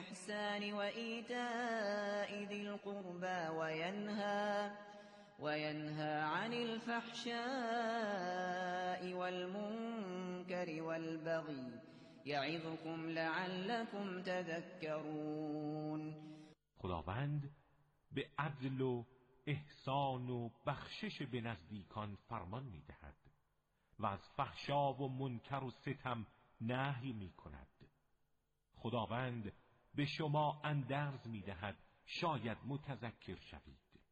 الإحسان وإيتاء ذي القربى وينهى عن الفحشاء والمنكر والبغي یعظکم لعلکم تذکرون. خداوند به عدل و احسان و بخشش به نزدیکان فرمان می‌دهد و از فحشا و منکر و ستم نهی می‌کند. خداوند به شما اندرز می‌دهد شاید متذکر شوید.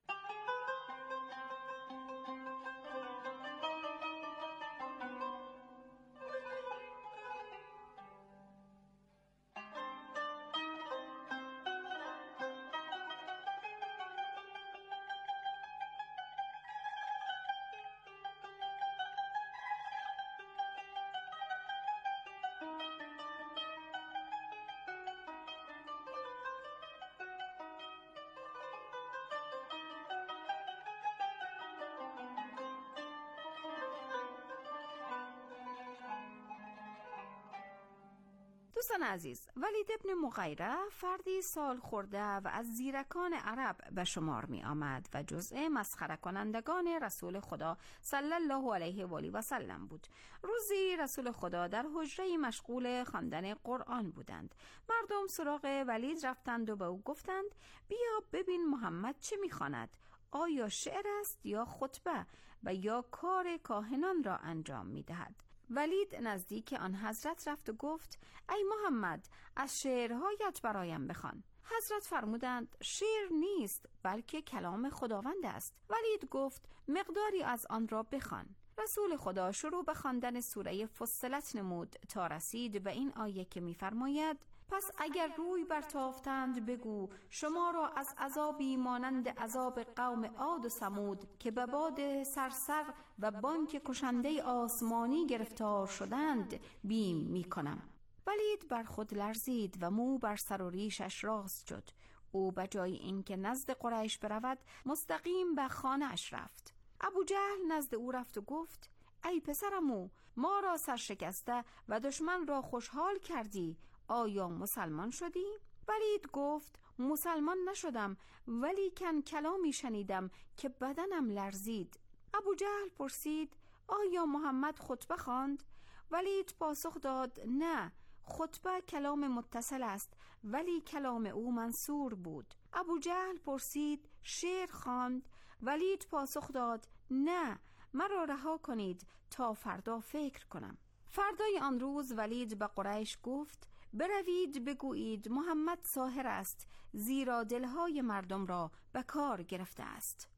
دوستان عزیز، ولید ابن مغیره فردی سال خورده و از زیرکان عرب به شمار می آمد و جزء مسخره کنندگان رسول خدا صلی الله علیه و آله و سلم بود. روزی رسول خدا در حجره مشغول خواندن قرآن بودند. مردم سراغ ولید رفتند و به او گفتند بیا ببین محمد چه می خواند. آیا شعر است یا خطبه و یا کار کاهنان را انجام می دهد؟ ولید نزدیک آن حضرت رفت و گفت ای محمد از شعرهایت برایم بخوان. حضرت فرمودند شعر نیست بلکه کلام خداوند است. ولید گفت مقداری از آن را بخوان. رسول خدا شروع به خواندن سوره فصلت نمود تا رسید به این آیه که می‌فرماید پس اگر روی برتافتند بگو شما را از عذابی مانند عذاب قوم عاد و ثمود که به باد صرصر و بانگ کشنده آسمانی گرفتار شدند بیم می‌کنم. ولید بر خود لرزید و مو بر سر و ریشش راست شد. او به جای اینکه نزد قریش برود مستقیم به خانه اش رفت. ابو جهل نزد او رفت و گفت ای پسرمو ما را سرشکسته و دشمن را خوشحال کردی، آیا مسلمان شدی؟ ولید گفت مسلمان نشدم ولیکن کلامی شنیدم که بدنم لرزید. ابو جهل پرسید آیا محمد خطبه خواند؟ ولید پاسخ داد نه، خطبه کلام متصل است ولی کلام او منصور بود. ابو جهل پرسید شعر خواند؟ ولید پاسخ داد نه، مرا رها کنید تا فردا فکر کنم. فردای آن روز ولید به قریش گفت بروید بگویید محمد ساحر است زیرا دلهای مردم را به کار گرفته است.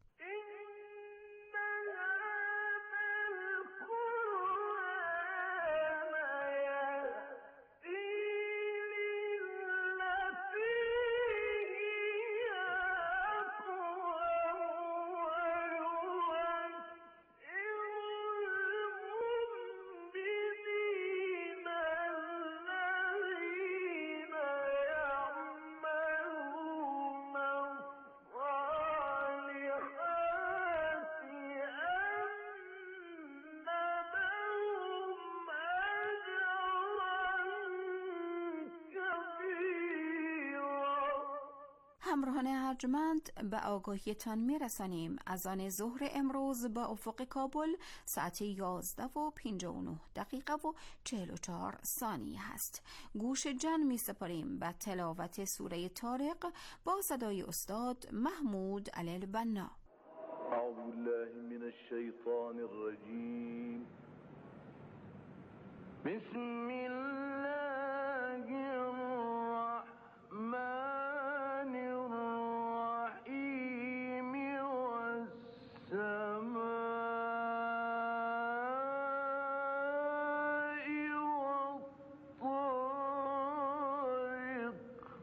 همراهان ارجمند به آگاهیتان میرسانیم از آن ظهر امروز با افق کابل ساعت 11:59 و 44 ثانیه هست. گوش جان می سپاریم به تلاوت سوره طارق با صدای استاد محمود علی البنا. اعوذ بالله من الشیطان الرجیم. بسم الله الرحمن الرحیم والسماء والطارق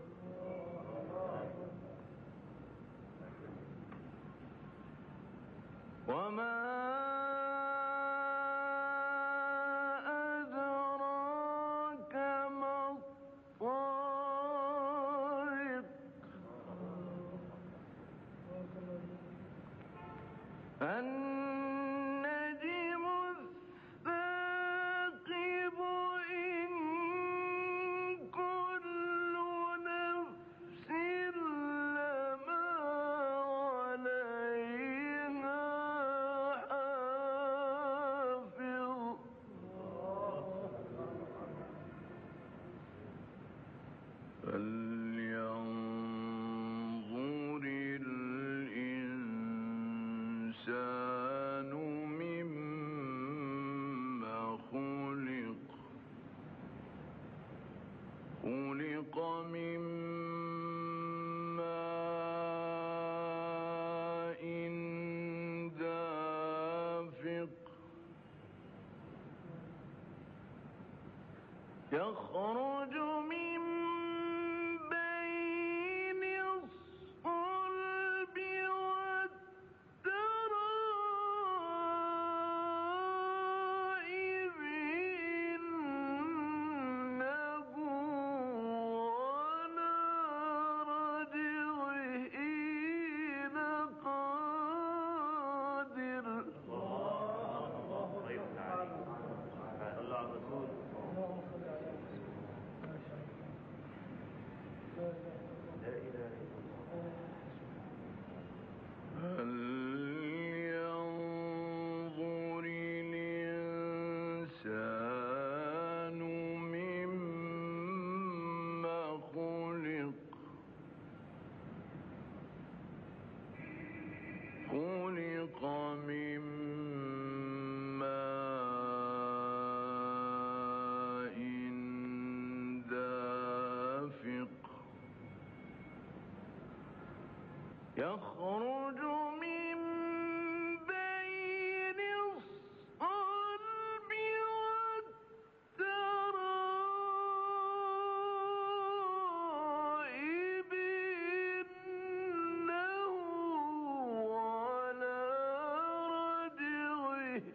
وما أدراك من ماء دافق يخرج من بين الصلب والترائب إنه على رجعه لقادر. هل ينظر الإنسان مما خلق من ماء دافق يخرج من بين الصلب والترائب إنه على رجعه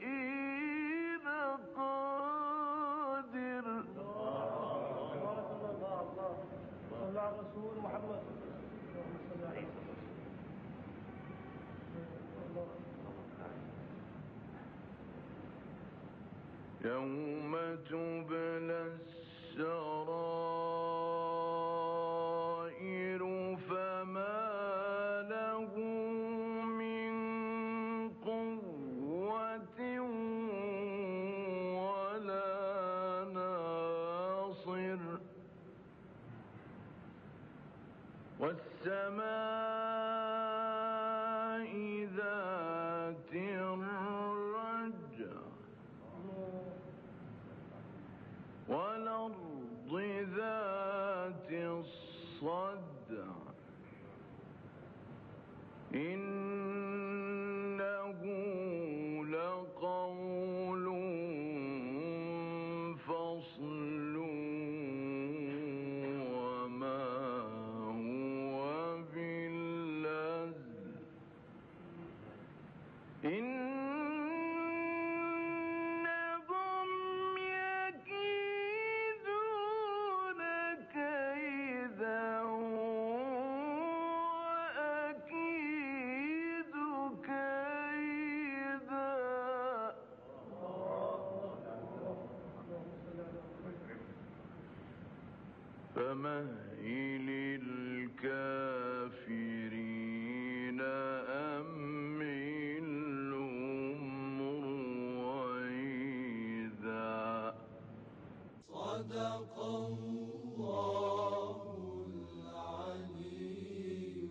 لقادر. صلى على رسول محمد. يوم تبلى السرائر فما له من قوة ولا ناصر والسماء ذات الرجع والأرض ذات الصدع إنه لقول فصل وما هو بالهزل إنهم يكيدون كيدا وأكيد كيدا. فمهل الكافرين أمهلهم رويدا. صدق الله العلي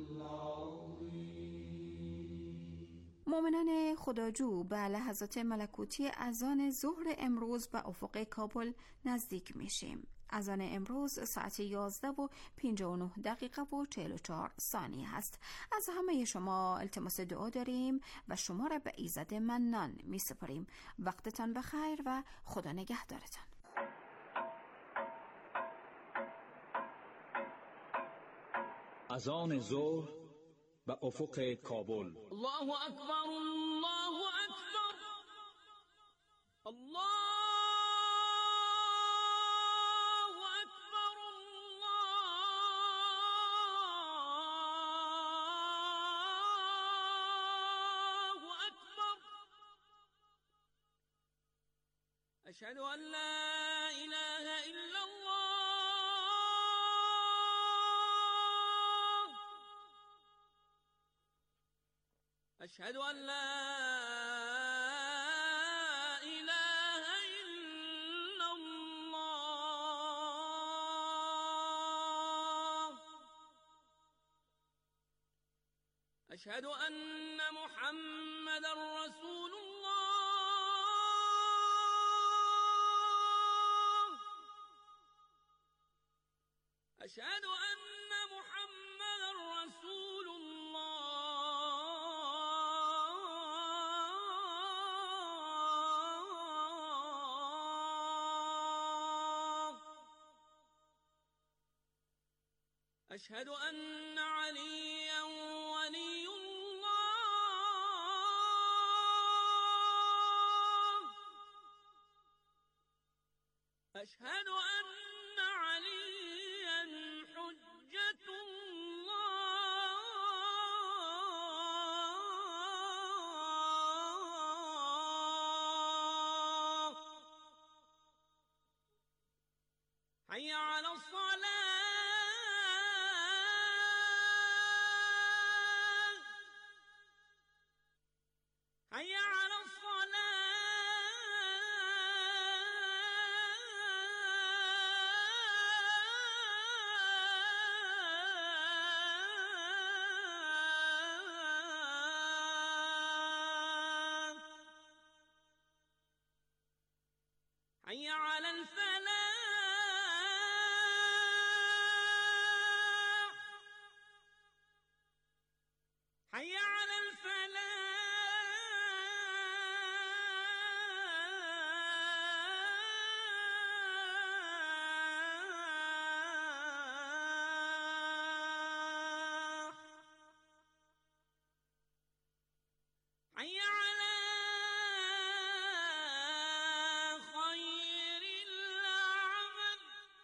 العظيم. مؤمنان خداجو به لحظات ملکوتی اذان ظهر امروز به افق کابل نزدیک میشیم. اذان امروز ساعت 11:59 و 44 ثانیه است. از همه شما التماس دعا داریم و شما را به ایزد منان می سپاریم. وقتتان بخیر و خدا نگهدارتان. اذان ظهر به افق کابل. الله اکبر، الله اکبر، الله أشهد أن لا إله إلا الله، أشهد أن لا إله إلا الله، أشهد أن محمدا رسول الله. اشهد ان محمد رسول الله. اشهد ان عليا ولي الله. اشهد ان عليا حجة الله. حي على الصلاة. حي على الصلاة. حي على الفلاح. حي على الفلاح. حي على خير العمل.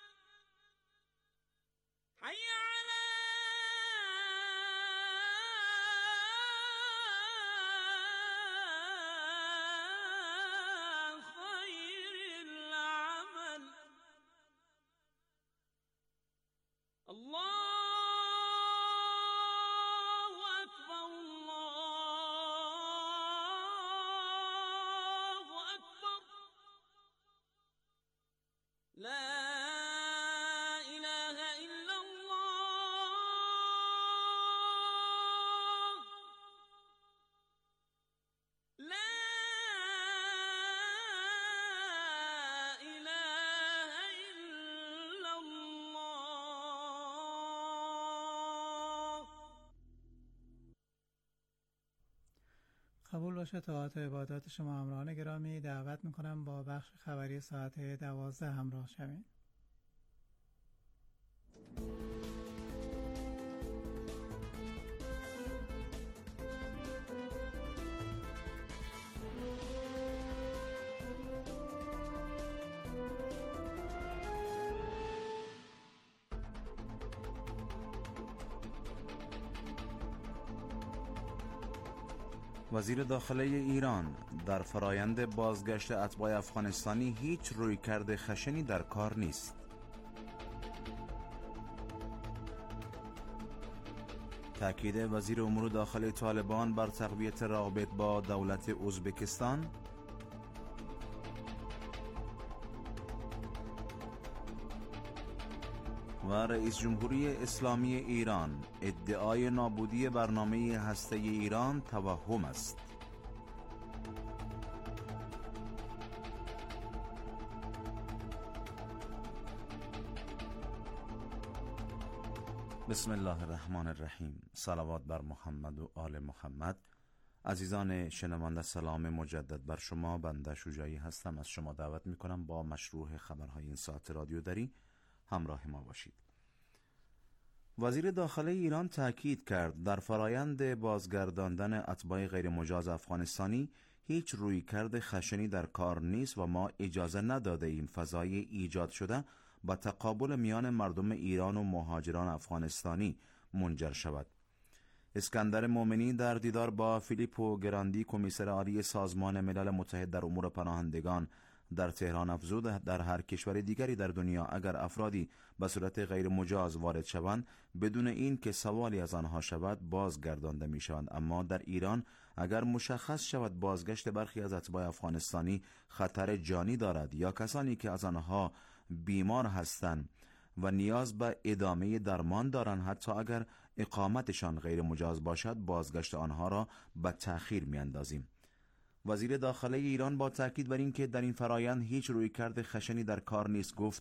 حي على خير العمل. الله أكبر. الله أكبر. لا إله إلا الله. لا إله إلا الله. قبول باشه طاعت و عبادات شما همراهان گرامی، دعوت میکنم با بخش خبری ساعت 12 همراه شوید. وزیر داخله ایران در فرایند بازگشت اتباع افغانستانی هیچ رویکرد خشنی در کار نیست. تأکید وزیر امور داخلی طالبان بر تقویت روابط با دولت ازبکستان. و رئیس جمهوری اسلامی ایران: ادعای نابودی برنامه هسته ایران توهم است. بسم الله الرحمن الرحیم. صلوات بر محمد و آل محمد. عزیزان شنونده، سلام مجدد بر شما. بنده شجاعی هستم. از شما دعوت میکنم با مشروع خبرهای این ساعت رادیو دری همراه ما باشید. وزیر داخله ایران تاکید کرد در فرایند بازگرداندن اتباع غیرمجاز افغانستانی هیچ رویکرد خشنی در کار نیست و ما اجازه نداده ایم فضای ایجاد شده با تقابل میان مردم ایران و مهاجران افغانستانی منجر شود. اسکندر مومنی در دیدار با فیلیپو گراندی، کمیسر عالی سازمان ملل متحد در امور پناهندگان در تهران افزود در هر کشور دیگری در دنیا اگر افرادی به صورت غیر مجاز وارد شوند بدون این که سوالی از آنها شود بازگردانده می شوند، اما در ایران اگر مشخص شود بازگشت برخی از اتباع افغانستانی خطر جانی دارد یا کسانی که از آنها بیمار هستند و نیاز به ادامه درمان دارند، حتی اگر اقامتشان غیر مجاز باشد، بازگشت آنها را به تأخیر می اندازیم. وزیر داخله ایران با تاکید بر اینکه در این فرایند هیچ رویکرد خشنی در کار نیست گفت: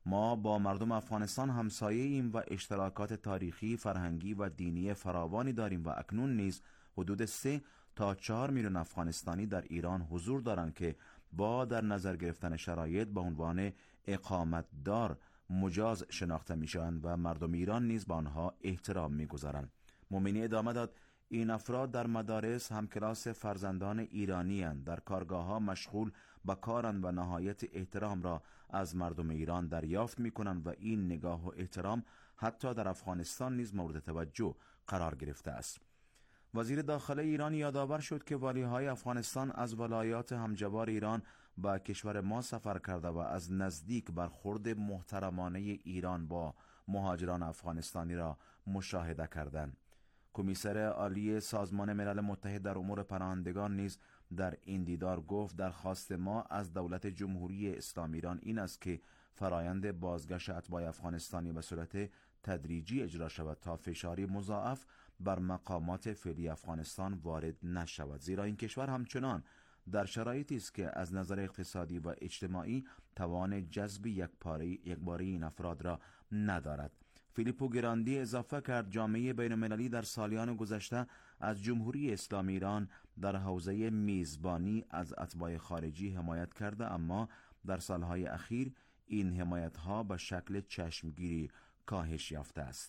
ما با مردم افغانستان همسایه ایم و اشتراکات تاریخی، فرهنگی و دینی فراوانی داریم و اکنون نیز حدود 3 تا 4 میلیون افغانستانی در ایران حضور دارند که با در نظر گرفتن شرایط به عنوان اقامتدار مجاز شناخته میشوند و مردم ایران نیز به آنها احترام میگذارند. مومنی ادامه داد این افراد در مدارس همکلاس فرزندان ایرانی اند، در کارگاه‌ها مشغول به کارند و نهایت احترام را از مردم ایران دریافت می‌کنند و این نگاه و احترام حتی در افغانستان نیز مورد توجه قرار گرفته است. وزیر داخله ایران یادآور شد که والی‌های افغانستان از ولایات همجوار ایران به کشور ما سفر کرده و از نزدیک برخورد محترمانه ایران با مهاجران افغانستانی را مشاهده کردند. کمیسر عالی سازمان ملل متحد در امور پناهندگان نیز در این دیدار گفت درخواست ما از دولت جمهوری اسلامی ایران این است که فرایند بازگشت اتباع افغانستانی به صورت تدریجی اجرا شود تا فشاری مضاعف بر مقامات فعلی افغانستان وارد نشود، زیرا این کشور همچنان در شرایطی است که از نظر اقتصادی و اجتماعی توان جذب یکباره این افراد را ندارد. فیلیپو گراندی اضافه کرد جامعه بین‌المللی در سالیان گذشته از جمهوری اسلامی ایران در حوزه میزبانی از اتباع خارجی حمایت کرده، اما در سالهای اخیر این حمایت‌ها به شکل چشمگیری کاهش یافته است.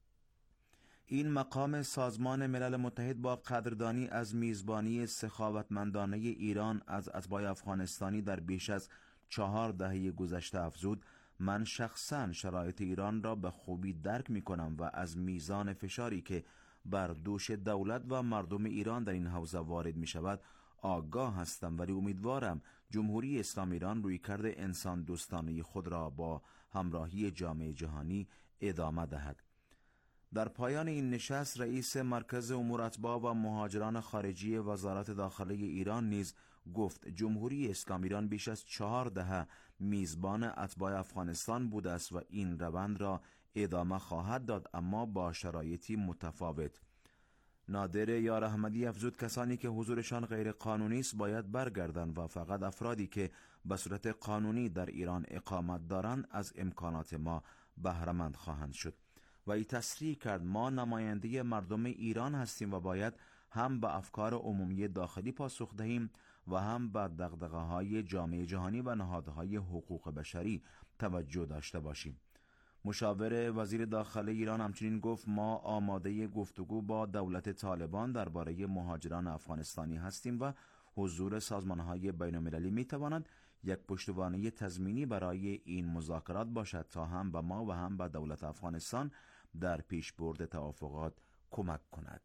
این مقام سازمان ملل متحد با قدردانی از میزبانی سخاوتمندانه ایران از اتباع افغانستانی در بیش از 4 دهه گذشته افزود من شخصاً شرایط ایران را به خوبی درک می کنم و از میزان فشاری که بر دوش دولت و مردم ایران در این حوزه وارد می شود آگاه هستم، ولی امیدوارم جمهوری اسلامی ایران رویکرد انسان دوستانه خود را با همراهی جامعه جهانی ادامه دهد. در پایان این نشست رئیس مرکز امور اتباع و مهاجران خارجی وزارت داخله ایران نیز گفت جمهوری اسلامی ایران بیش از 4 دهه میزبان اتباع افغانستان بوده است و این روند را ادامه خواهد داد، اما با شرایطی متفاوت. نادر یار احمدی افزود کسانی که حضورشان غیر قانونی است باید برگردند و فقط افرادی که به صورت قانونی در ایران اقامت دارند از امکانات ما بهره‌مند خواهند شد. و ای تصریح کرد ما نماینده مردم ایران هستیم و باید هم به افکار عمومی داخلی پاسخ دهیم و هم به دغدغه‌های جامعه جهانی و نهادهای حقوق بشری توجه داشته باشیم. مشاور وزیر داخله ایران همچنین گفت ما آماده گفتگو با دولت طالبان درباره مهاجران افغانستانی هستیم و حضور سازمان‌های بین‌المللی می‌تواند یک پشتوانه تضمینی برای این مذاکرات باشد تا هم به ما و هم به دولت افغانستان در پیشبرد توافقات کمک کند.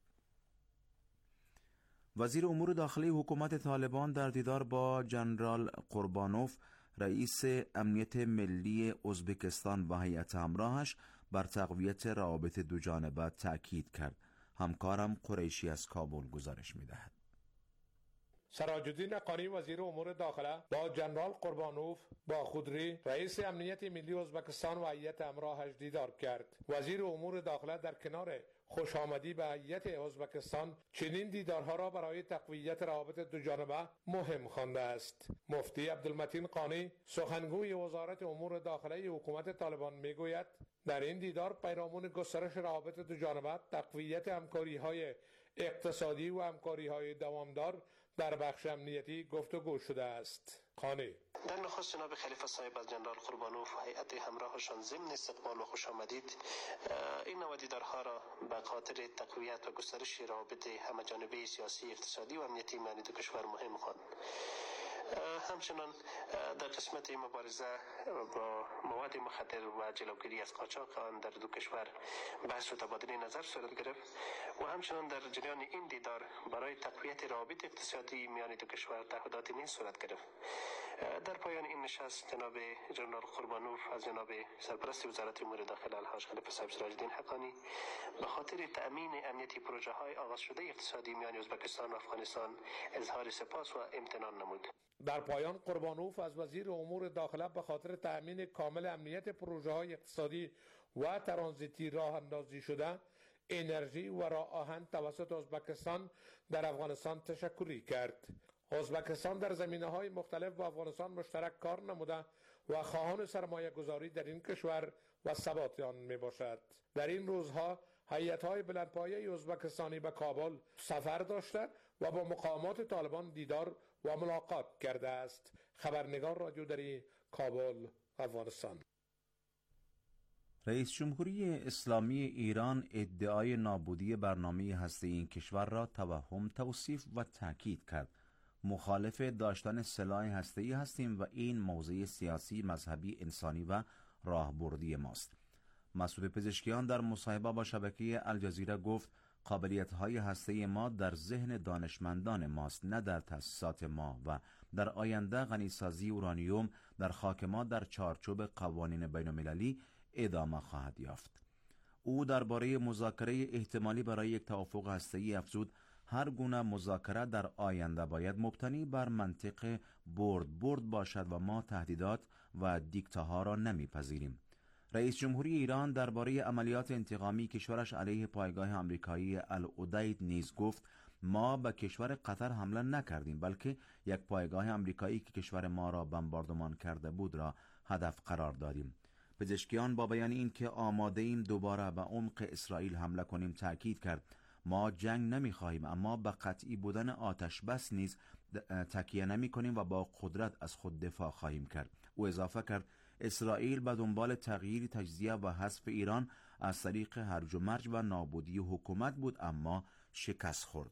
وزیر امور داخلی حکومت طالبان در دیدار با جنرال قربانوف رئیس امنیت ملی ازبکستان و هیئت همراهش بر تقویت روابط دو جانبه تأکید کرد. همکارم قریشی از کابل گزارش می‌دهد. سراج الدین قانی وزیر امور داخله با جنرال قربانوف با خودری رئیس امنیت ملی ازبکستان و هیئت همراهش دیدار کرد. وزیر امور داخله در کنار خوش آمدی به هیئت ازبکستان چنین دیدارها را برای تقویت روابط دو جانبه مهم خوانده است. مفتی عبدالمتین قانی سخنگوی وزارت امور داخله حکومت طالبان میگوید در این دیدار پیرامون گسترش روابط دو جانبه، تقویت همکاری‌های اقتصادی و همکاری‌های دوامدار در بخش امنیتی گفتگو شده است. قانی در نخست جناب خلیفه صاحب از جنرال قربانوف و هیئت همراهشان ضمن استقبال و خوش آمدید این نوع دیدارها را به خاطر تقویت و گسترش روابط همه‌جانبه سیاسی، اقتصادی و امنیتی میان دو کشور مهم خواند. همچنان در قسمت مبارزه با مواد مخدر و جلوگیری از قاچاق آن در دو کشور بحث و تبادل نظر صورت گرفت و همچنان در جریان این دیدار برای تقویت روابط اقتصادی میان دو کشور تعهدات نیز صورت گرفت. در پایان این نشست جناب جنرال قربانوف از جناب سرپرست وزارت امور داخله الحاج خلیفه صاحب سراج الدین حقانی به خاطر تأمین امنیتی پروژه های آغاز شده اقتصادی میان ازبکستان و افغانستان اظهار سپاس و امتنان نمود. در پایان قربانوف از وزیر امور داخله به خاطر تأمین کامل امنیت پروژه های اقتصادی و ترانزیتی راه اندازی شده انرژی و راه آهن توسط ازبکستان در افغانستان تشکری کرد. ازبکستان در زمینه‌های مختلف با افغانستان مشترک کار نموده و خواهان سرمایه گذاری در این کشور و ثبات آن می باشد. در این روزها هیئت‌های بلندپایه ازبکستانی به کابل سفر داشته و با مقامات طالبان دیدار و ملاقات کرده است. خبرنگار رادیو دری، کابل، افغانستان. رئیس جمهوری اسلامی ایران ادعای نابودی برنامه هسته‌ای این کشور را توهم توصیف و تأکید کرد. مخالف داشتن سلاح هسته‌ای هستیم و این موضع سیاسی، مذهبی، انسانی و راهبردی ماست. مسعود پزشکیان در مصاحبه با شبکه الجزیره گفت قابلیت‌های هسته‌ای ما در ذهن دانشمندان ماست، نه در تأسیسات ما، و در آینده غنیسازی اورانیوم در خاک ما در چارچوب قوانین بین‌المللی ادامه خواهد یافت. او درباره مذاکره احتمالی برای یک توافق هسته‌ای افزود هر گونه مذاکره در آینده باید مبتنی بر منطق برد باشد و ما تهدیدات و دیکتاها را نمیپذیریم. رئیس جمهوری ایران درباره عملیات انتقامی کشورش علیه پایگاه آمریکایی العدید نیز گفت ما به کشور قطر حمله نکردیم، بلکه یک پایگاه آمریکایی که کشور ما را بمباردمان کرده بود را هدف قرار دادیم. پزشکیان با بیان این که آماده ایم دوباره به عمق اسرائیل حمله کنیم تأکید کرد ما جنگ نمی‌خواهیم، اما به قطعی بودن آتش بس نیز تکیه نمی‌کنیم و با قدرت از خود دفاع خواهیم کرد. او اضافه کرد اسرائیل به دنبال تغییر، تجزیه و حذف ایران از طریق هرج و مرج و نابودی حکومت بود، اما شکست خورد.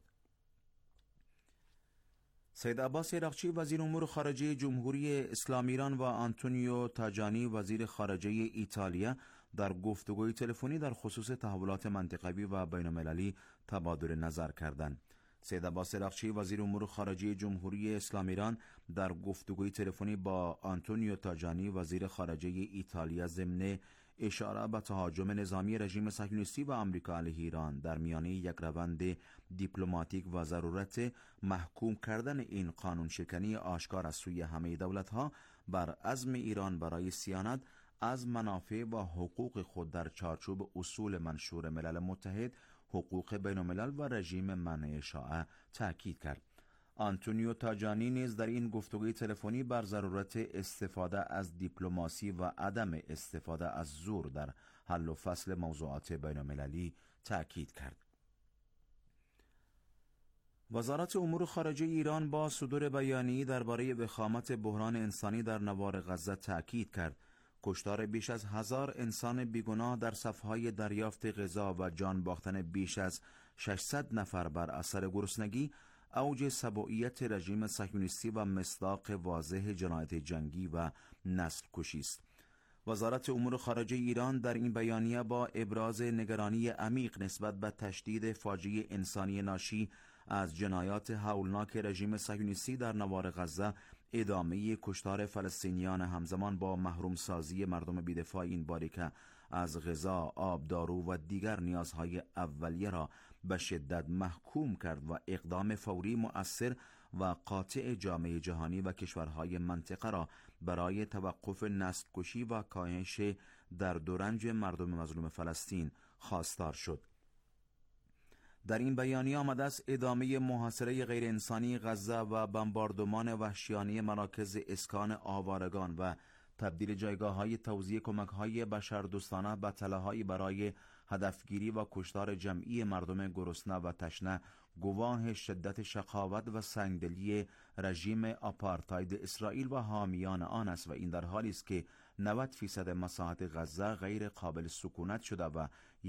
سید عباس عراقچی وزیر امور خارجه جمهوری اسلامی ایران و آنتونیو تاجانی وزیر خارجه ایتالیا در گفتگوی تلفنی در خصوص تحولات منطقوی و بین‌المللی تبادل نظر کردند. سید عباس عراقچی وزیر امور خارجه جمهوری اسلامی ایران در گفتگوی تلفنی با آنتونیو تاجانی وزیر خارجه ایتالیا ضمن اشاره به تهاجم نظامی رژیم صهیونیستی و آمریکا علیه ایران در میانه یک روند دیپلماتیک و ضرورت محکوم کردن این قانون شکنی آشکار از سوی همه دولت‌ها بر عزم ایران برای صیانت از منافع و حقوق خود در چارچوب اصول منشور ملل متحد، حقوق بین الملل و رژیم منع اشاعه تأکید کرد. آنتونیو تاجانی نیز در این گفتگوی تلفنی بر ضرورت استفاده از دیپلماسی و عدم استفاده از زور در حل و فصل موضوعات بین المللی تأکید کرد. وزارت امور خارجه ایران با صدور بیانیه‌ای درباره وخامت بحران انسانی در نوار غزه تأکید کرد کشتار بیش از 1000 انسان بیگناه در صف‌های دریافت غذا و جان باختن بیش از 600 نفر بر اثر گرسنگی اوج سبوعیت رژیم صهیونیستی و مصداق واضح جنایت جنگی و نسل کشی است. وزارت امور خارجه ایران در این بیانیه با ابراز نگرانی عمیق نسبت به تشدید فاجعه انسانی ناشی از جنایات هولناک رژیم صهیونیستی در نوار غزه، ادامه کشتار فلسطینیان همزمان با محروم سازی مردم بی‌دفاع این باریکه از غذا، آب، دارو و دیگر نیازهای اولیه را به شدت محکوم کرد و اقدام فوری مؤثر و قاطع جامعه جهانی و کشورهای منطقه را برای توقف نسل کشی و کاهش درد و رنج مردم مظلوم فلسطین خواستار شد. در این بیانیه آمده است ادامه محاصره غیر انسانی غزه و بمباردمان وحشیانه مراکز اسکان آوارگان و تبدیل جایگاه‌های توزیع کمک‌های بشردوستانه به تله‌هایی برای هدفگیری و کشتار جمعی مردم گرسنه و تشنه گواه شدت شقاوت و سنگدلی رژیم آپارتاید اسرائیل و حامیان آن است و این در حالی است که 90% مساحت غزه غیر قابل سکونت شده و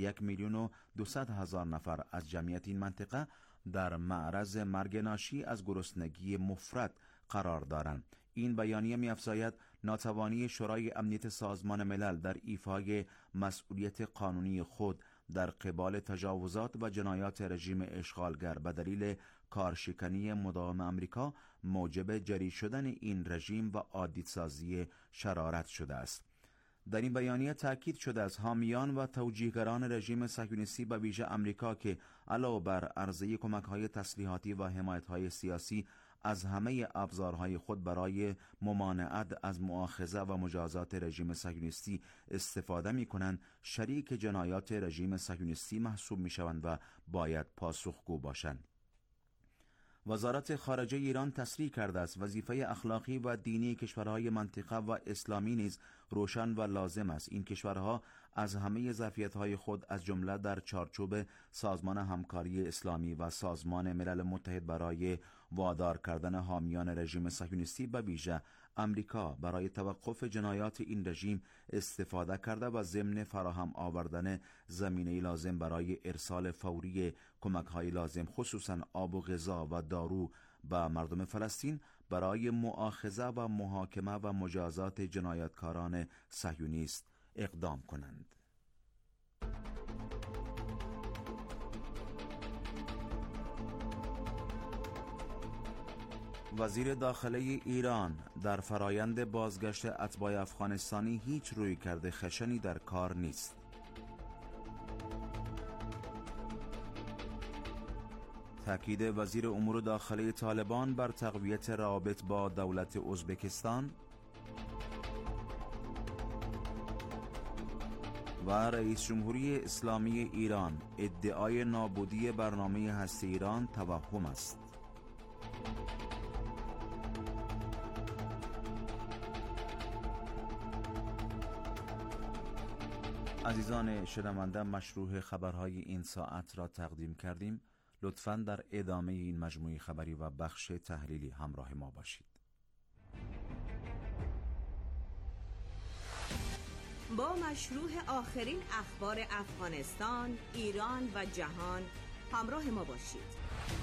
1,200,000 نفر از جمعیت این منطقه در معرض مرگ ناشی از گرسنگی مفرط قرار دارند. این بیانیه می‌افزاید ناتوانی شورای امنیت سازمان ملل در ایفای مسئولیت قانونی خود در قبال تجاوزات و جنایات رژیم اشغالگر به دلیل کارشکنی مداوم آمریکا موجب جری شدن این رژیم و عادی‌سازی شرارت شده است. در این بیانیه تأکید شده از حامیان و توجیهگران رژیم صهیونیستی به ویژه آمریکا که علاوه بر عرضه کمک‌های تسلیحاتی و حمایت‌های سیاسی از همه ابزارهای خود برای ممانعت از مؤاخذه و مجازات رژیم صهیونیستی استفاده می‌کنند، شریک جنایات رژیم صهیونیستی محسوب می‌شوند و باید پاسخگو باشند. وزارت خارجه ایران تصریح کرده است وظیفه اخلاقی و دینی کشورهای منطقه و اسلامی نیز روشن و لازم است. این کشورها از همه ظرفیت‌های خود از جمله در چارچوب سازمان همکاری اسلامی و سازمان ملل متحد برای وادار کردن حامیان رژیم صهیونیستی به ویژه امریکا برای توقف جنایات این رژیم استفاده کرده و ضمن فراهم آوردن زمینه لازم برای ارسال فوری کمک‌های لازم خصوصا آب و غذا و دارو به مردم فلسطین برای مؤاخذه و محاکمه و مجازات جنایتکاران صهیونیست اقدام کنند. وزیر داخله ایران در فرایند بازگشت اتباع افغانستانی هیچ رویکرد خشنی در کار نیست. تاکید وزیر امور داخله طالبان بر تقویت روابط با دولت ازبکستان و رئیس جمهوری اسلامی ایران ادعای نابودی برنامه هسته ایران توهم است. عزیزان شنونده، مشروع خبرهای این ساعت را تقدیم کردیم. لطفاً در ادامه این مجموعه خبری و بخش تحلیلی همراه ما باشید. با مشروع آخرین اخبار افغانستان، ایران و جهان همراه ما باشید.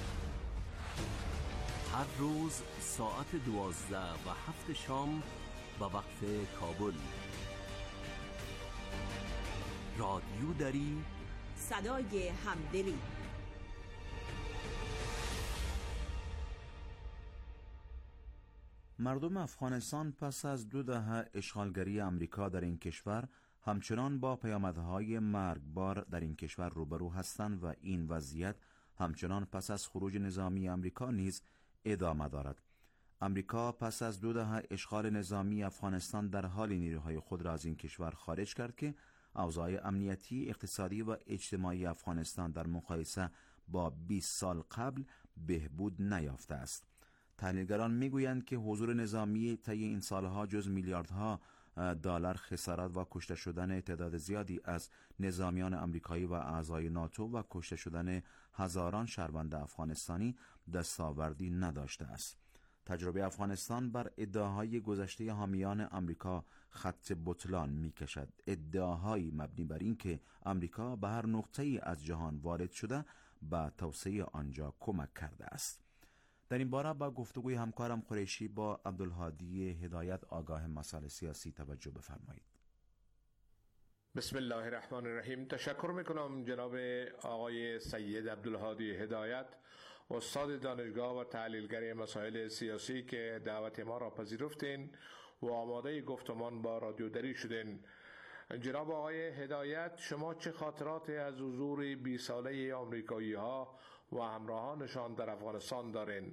هر روز ساعت 12 و 7 شام به وقت کابل. رادیو دری، صدای همدلی. مردم افغانستان پس از 2 دهه اشغالگری امریکا در این کشور همچنان با پیامدهای مرگبار در این کشور روبرو هستند و این وضعیت همچنان پس از خروج نظامی امریکا نیز ادامه دارد. امریکا پس از 2 دهه اشغال نظامی افغانستان در حال نیروهای خود را از این کشور خارج کرد که اوضاع امنیتی، اقتصادی و اجتماعی افغانستان در مقایسه با 20 سال قبل بهبود نیافته است. تحلیلگران میگویند که حضور نظامی طی این سالها جز میلیاردها دلار خسارات و کشته شدن تعداد زیادی از نظامیان آمریکایی و اعضای ناتو و کشته شدن هزاران شهروند افغانستانی دستاوردی نداشته است. تجربه افغانستان بر ادعاهای گذشته حامیان آمریکا خط بطلان می‌کشد. ادعاهایی مبنی بر این که آمریکا به هر نقطه‌ای از جهان وارد شده به توسعه آنجا کمک کرده است. در این باره با گفتگوی همکارم قریشی با عبدالهادی هدایت آگاه مسائل سیاسی توجه بفرمایید. بسم الله الرحمن الرحیم. تشکر میکنم جناب آقای سید عبدالهادی هدایت، استاد دانشگاه و تحلیلگر مسائل سیاسی که دعوت ما را پذیرفتین و آماده گفتمان با رادیو دری شدین. جناب آقای هدایت، شما چه خاطراتی از حضور 20 ساله آمریکایی ها و همراهانشان در افغانستان دارین؟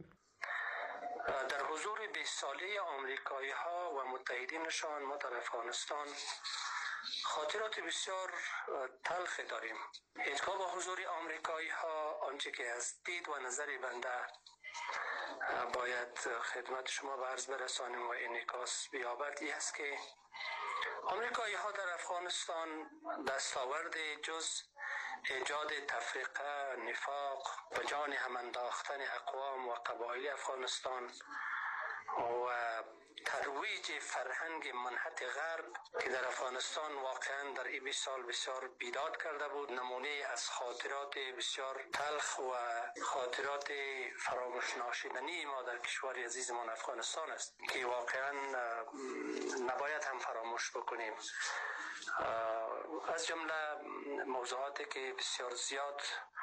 در حضور 20 ساله آمریکایی ها و متحدینشان ما در افغانستان خاطرات بسیار تلخ داریم. هیچگاه با حضور آمریکایی ها آنچه که از دید و نظر بنده باید خدمت شما به عرض برسانیم و انعکاس بیاوردی است که آمریکایی ها در افغانستان دستاورد جز ایجاد تفرقه، نفاق و جان هم انداختن اقوام و قبایل افغانستان و ترویج فرهنگ منحط غرب که در افغانستان واقعا در این 20 سال بسیار بیداد کرده بود، نمونه از خاطرات بسیار تلخ و خاطرات فراموش ناشدنی ما در کشور عزیزمان افغانستان است که واقعا نباید هم فراموش بکنیم. از جمله موضوعاتی که بسیار زیاد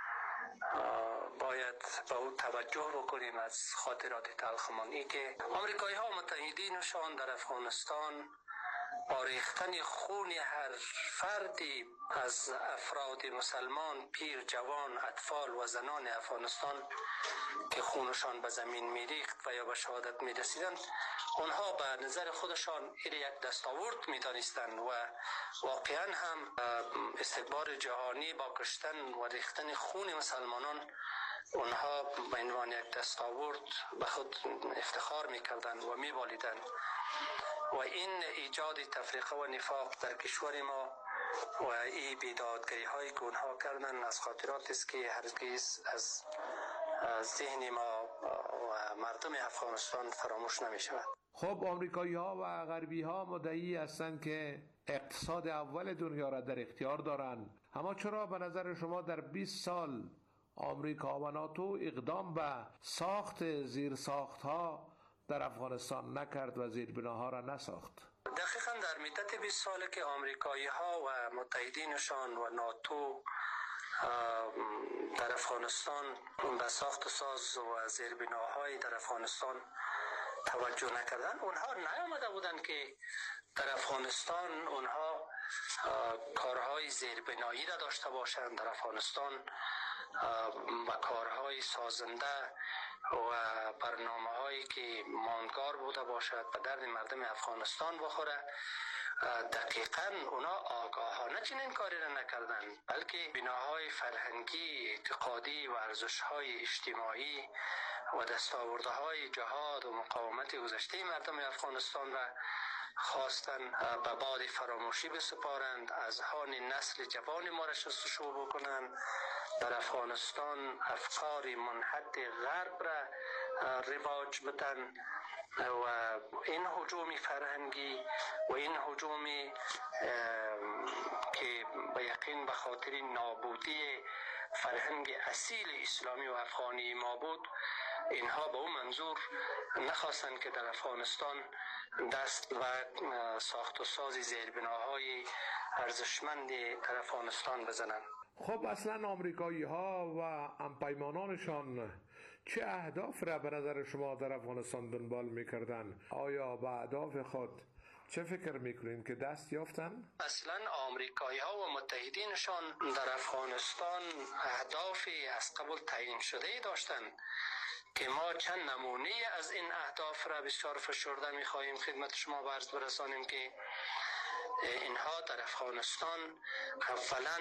باید به او توجه بکنیم از خاطرات تلخمان، این که آمریکایی ها متحدینشان در افغانستان با ریختن خون هر فردی از افراد مسلمان، پیر، جوان، اطفال و زنان افغانستان که خونشان به زمین میریخت و یا به شهادت میرسیدند، اونها به نظر خودشان این یک دستاورد میدانستند و واقعا هم استکبار جهانی با کشتن و ریختن خون مسلمانان اونها به عنوان یک دستاورد به خود افتخار میکردن و میبالیدن و این ایجاد تفریقه و نفاق در کشور ما و این بیدادگری هایی که اونها کردن از خاطرات است که هرگز از ذهن ما و مردم افغانستان فراموش نمی شود. خب آمریکایی ها و غربی ها مدعی هستند که اقتصاد اول دنیا را در اختیار دارند، اما چرا به نظر شما در 20 سال آمریکا و ناتو اقدام به ساخت زیرساخت ها در افغانستان نکرد و زیربناها را نساخت؟ دقیقا در مدت 20 ساله که آمریکایی ها و متحدینشان و ناتو در افغانستان به ساخت و ساز و زیربناهای در افغانستان توجه نکردن، اونها نیامده بودن که در افغانستان اونها کارهای زیربنایی را داشته باشند، در افغانستان و کارهای سازنده و برنامه هایی که ماندگار بوده باشد و درد مردم افغانستان بخوره. دقیقاً اونا آگاهانه چنین کاری را نکردن، بلکه بناهای فرهنگی، اعتقادی و ارزش‌های اجتماعی و دستاوردهای جهاد و مقاومت گذشته مردم افغانستان را خواستن به باد فراموشی بسپارند، از هان نسل جوان ما را شستشو بکنند، در افغانستان افکار منحط غرب را رواج بدن و این هجوم فرهنگی و این هجومی که به یقین به خاطر نابودی فرهنگ اصیل اسلامی و افغانی ما بود، اینها به اون منظور نخواستند که در افغانستان دست و ساخت و ساز زیربناهای ارزشمند در افغانستان بزنند. خب اصلا آمریکایی ها و همپیمانانشان چه اهداف را به نظر شما در افغانستان دنبال میکردن؟ آیا به اهداف خود چه فکر میکنین که دست یافتن؟ اصلا آمریکایی ها و متحدینشان در افغانستان اهدافی از قبل تعیین شده داشتند که ما چند نمونه از این اهداف را بسیار فشرده میخواهیم خدمت شما عرض برسانیم که اینها در افغانستان اولا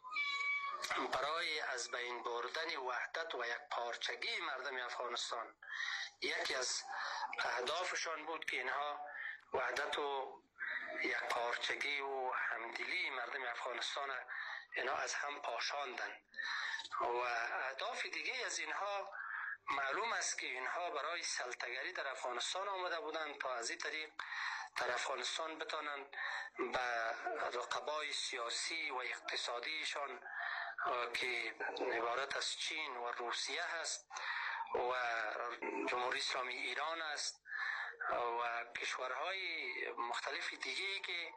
برای از بین بردن وحدت و یک پارچگی مردم افغانستان یکی از اهدافشان بود که اینها وحدت و یک پارچگی و همدلی مردم افغانستان اینا از هم پاشاندن و اهداف دیگه از اینها معلوم است که اینها برای سلطگری در افغانستان آمده بودند تا از این طریق در افغانستان بتانند به رقبای سیاسی و اقتصادیشان که عبارت از چین و روسیه هست و جمهوری اسلامی ایران است و کشورهای مختلف دیگه که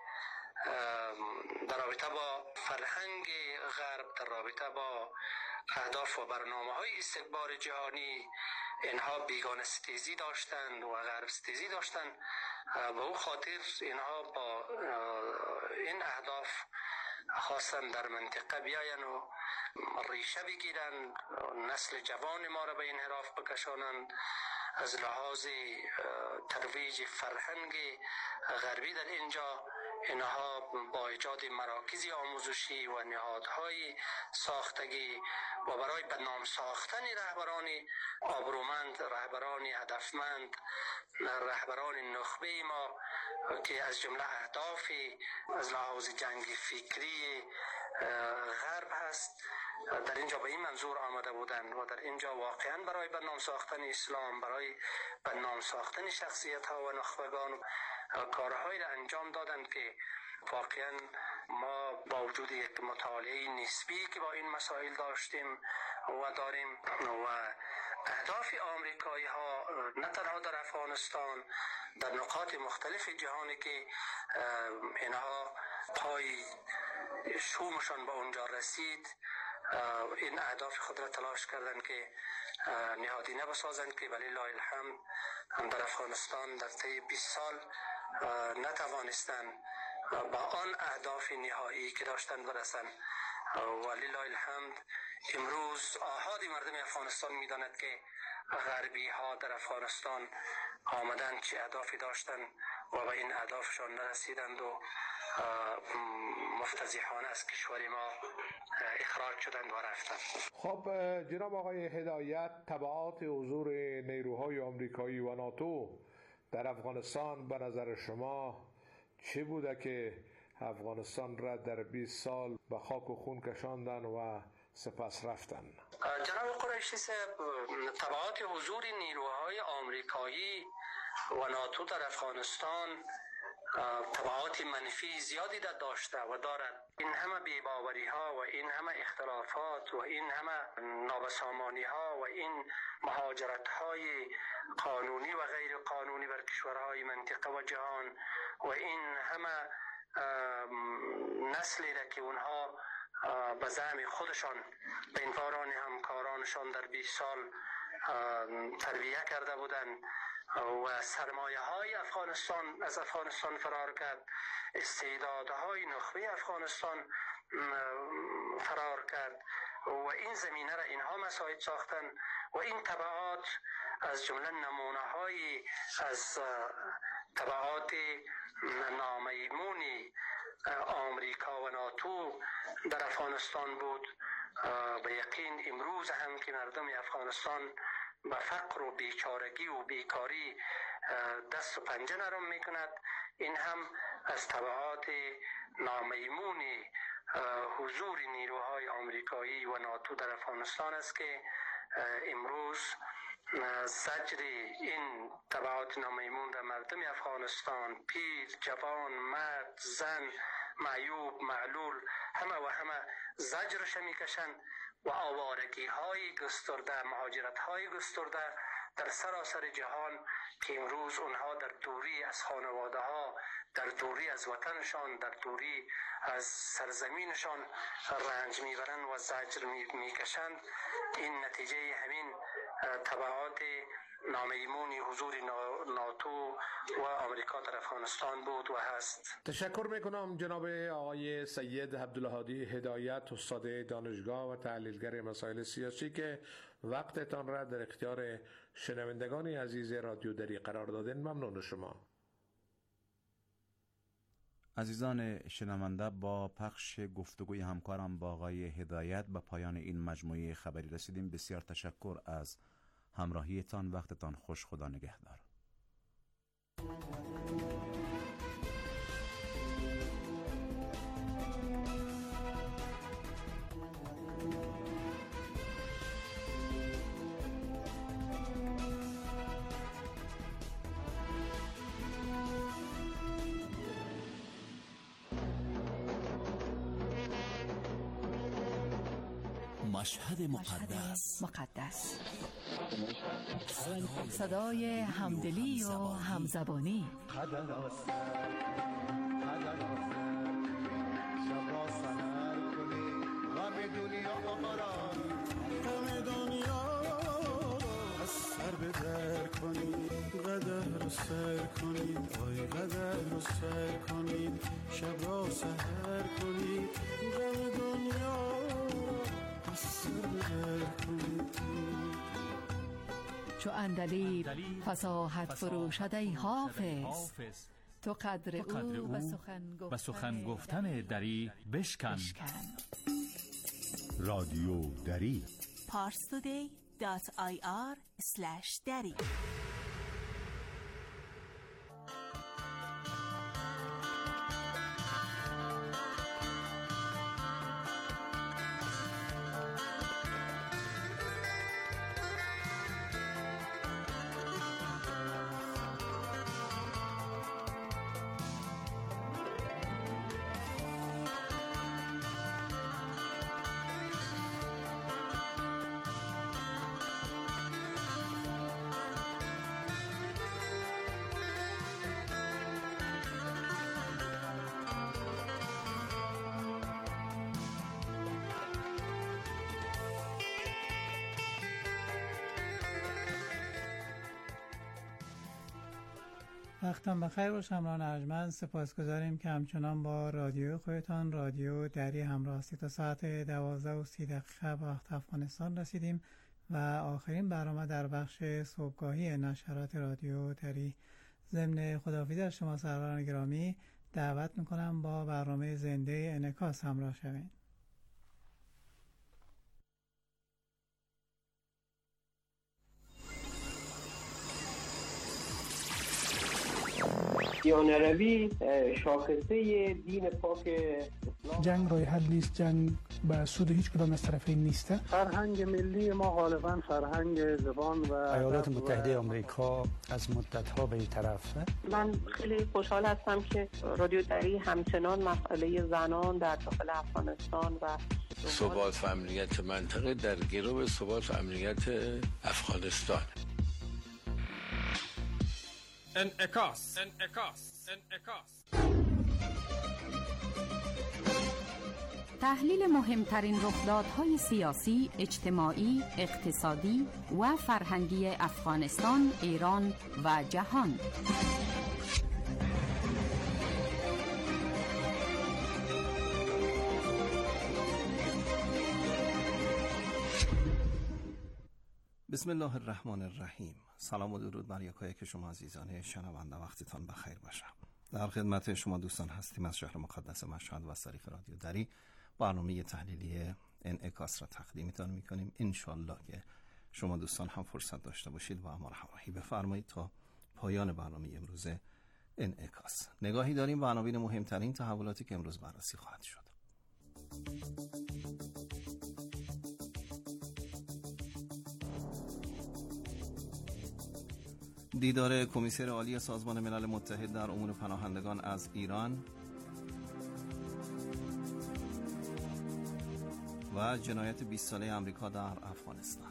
در رابطه با فرهنگ غرب، در رابطه با اهداف و برنامه های استکبار جهانی اینها بیگانه ستیزی داشتند و غرب ستیزی داشتند. به او خاطر اینها با این اهداف خواستن در منطقه بیاین و ریشه بگیرن، نسل جوان ما را به انحراف بکشانند، از لحاظ ترویج فرهنگ غربی در اینجا اینها با ایجاد مراکز آموزشی و نهادهای ساختگی و برای بدنام ساختن رهبران آبرومند، رهبران هدفمند، رهبران نخبه ما که از جمله اهداف از لحاظ جنگ فکری غرب هست در اینجا به این منظور آمده بودند و در اینجا واقعا برای بدنام ساختن اسلام، برای بدنام ساختن شخصیت ها و نخبگان کارهایی را انجام دادند که واقعا ما با وجود یک مطالعه نسبی که با این مسائل داشتیم و داریم و اهداف آمریکایی ها نه تنها در افغانستان، در نقاط مختلف جهانی که اینها پای شومشان به اونجا رسید، این اهداف خود را تلاش کردند که نهادینه بسازند که ولله الحمد در افغانستان در طی 20 سال نتوانستند با آن اهداف نهایی که داشتند برسند. ولله الحمد امروز آحاد مردم افغانستان میداند که غربی ها در افغانستان آمدن چه اهدافی داشتند و به این اهدافشان نرسیدند و مفتضحانه از کشور ما اخراج شدند و رفتند. خب جناب آقای هدایت، تبعات حضور نیروهای آمریکایی و ناتو در افغانستان به نظر شما چه بوده که افغانستان را در 20 سال به خاک و خون کشاندن و سپس رفتن؟ جناب قریشی صاحب، تبعات حضور نیروهای آمریکایی و ناتو در افغانستان تبعات منفی زیادی داشته و دارد. این همه بی‌باوری ها و این همه اختلافات و این همه نابسامانی ها و این مهاجرت های قانونی و غیر قانونی بر کشورهای منطقه و جهان و این همه نسلی را که اونها به زعم خودشان به انفاران همکارانشان در 20 سال تربیه کرده بودند و سرمایه های افغانستان از افغانستان فرار کرد، استعدادهای نخبه افغانستان فرار کرد و این زمینه را اینها مساعد ساختن و این تبعات از جمله نمونه های از تبعات نامیمونی آمریکا و ناتو در افغانستان بود. به یقین امروز هم که مردم افغانستان به فقر و بیچارگی و بیکاری دست و پنجه نرم میکند، این هم از تبعات نامیمونی حضور نیروهای آمریکایی و ناتو در افغانستان است که امروز زجر این تبعات نامیمون در مردم افغانستان، پیر، جوان، مرد، زن، معیوب، معلول، همه و همه زجرش میکشند و آوارگی های گسترده، مهاجرت های گسترده در سراسر جهان که امروز اونها در دوری از خانواده ها، در دوری از وطنشان، در دوری از سرزمینشان رنج میبرند و زجر میکشند. این نتیجه همین تبعات نامیمونی حضور ناتو و آمریکا در افغانستان بود و هست. تشکر میکنم جناب آقای سید عبدالهادی هدایت، استاد دانشگاه و تحلیلگر مسائل سیاسی که وقتتان را در اختیار شنوندگان عزیز رادیو دری قرار دادن. ممنون شما. عزیزان شنونده، با پخش گفتگوی همکارم با آقای هدایت به پایان این مجموعه خبری رسیدیم. بسیار تشکر از همراهیتان. وقتتان خوش. خدا نگهدار. مشهد مقدس صدای همدلی و همزبانی. سر به در کنید، قدر رو سر کنید، آی قدر رو سر کنید، شب را سهر کنید، غم دنیا از سر به در کنید. چو اندلیب فصاحت فروشد ای حافظ، تو قدر او و سخن گفتن دری بشکن. رادیو دری parstoday.ir/dari. وقتان بخیر باش همراهان ارجمند. سپاسگزاریم که همچنان با رادیو خودتان رادیو دری همراه هستید. تا ساعت 12:30 به وقت افغانستان رسیدیم و آخرین برنامه در بخش صبحگاهی نشرات رادیو دری ضمن خداحافظی از شما سروران گرامی دعوت میکنم با برنامه زنده انعکاس همراه شوین. دیانروی شاخصه دین پاک اسلام. جنگ راه حل نیست، جنگ به سود هیچ کدام از طرفین نیست. فرهنگ ملی ما غالبا فرهنگ زبان و ایالات متحده آمریکا از مدت‌ها به این طرف. من خیلی خوشحال هستم که رادیو دری همچنان مسئله زنان در داخل افغانستان و ثبات و امنیت منطقه در گرو ثبات و امنیت افغانستان. انعکاس. تحلیل مهمترین رخدادهای سیاسی، اجتماعی، اقتصادی و فرهنگی افغانستان، ایران و جهان. بسم الله الرحمن الرحیم. سلام و درود بر یکایک شما عزیزان شنونده، وقتتان بخیر باشه. در خدمت شما دوستان هستیم از شهر مقدس مشهد و از طریق رادیو دری برنامه تحلیلی انعکاس را تقدیمتان میکنیم. انشالله که شما دوستان هم فرصت داشته باشید و ما را همراهی بفرمایید تا پایان برنامه امروز انعکاس. نگاهی داریم به عناوین مهمترین تحولاتی که امروز بررسی خواهد شد. دیدار کمیسر عالی سازمان ملل متحد در امور پناهندگان از ایران و جنایت 20 ساله آمریکا در افغانستان.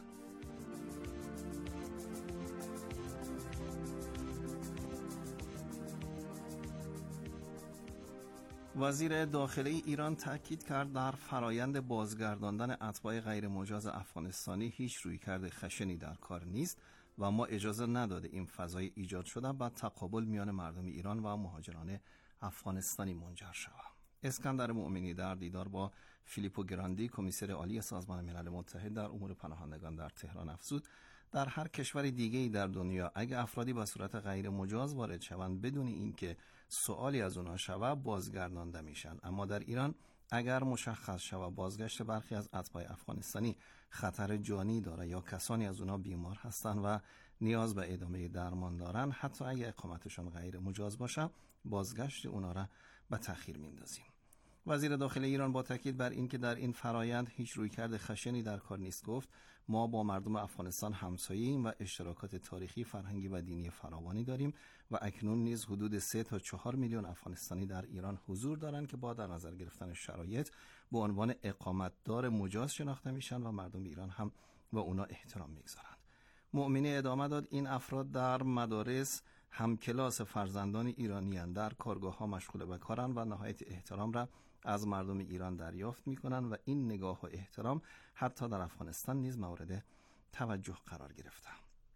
وزیر داخله ایران تاکید کرد در فرایند بازگرداندن اتباع غیر مجاز افغانستانی هیچ رویکرد خشنی در کار نیست و ما اجازه نداده این فضای ایجاد شده با تقابل میان مردم ایران و مهاجران افغانستانی منجر شود. اسکندر مومنی در دیدار با فیلیپو گراندی کمیسر عالی سازمان ملل متحد در امور پناهندگان در تهران افزود در هر کشور دیگه‌ای در دنیا اگه افرادی به صورت غیر مجاز وارد شوند بدون اینکه سوالی از اونها شود بازگردانده میشن، اما در ایران اگر مشخص شود بازگشت برخی از اتباع افغانستانی خطر جانی داره یا کسانی از اونها بیمار هستند و نیاز به ادامه درمان دارن، حتی اگر اقامتشان غیر مجاز باشه بازگشت اونها را به تأخیر میندازیم. وزیر داخله ایران با تاکید بر این که در این فرایند هیچ رویکرد خشنی در کار نیست گفت ما با مردم افغانستان همسایه‌ایم و اشتراکات تاریخی، فرهنگی و دینی فراوانی داریم و اکنون نیز حدود 3 تا 4 میلیون افغانستانی در ایران حضور دارند که با در نظر گرفتن شرایط به عنوان اقامتدار مجاز شناخته میشن و مردم ایران هم و اونا احترام میگذارند. مومنی ادامه داد این افراد در مدارس همکلاس فرزندان ایرانیان، در کارگاه‌ها مشغول به کارند و نهایت احترام را از مردم ایران دریافت می‌کنند و این نگاه و احترام حتی در افغانستان نیز مورد توجه قرار گرفته.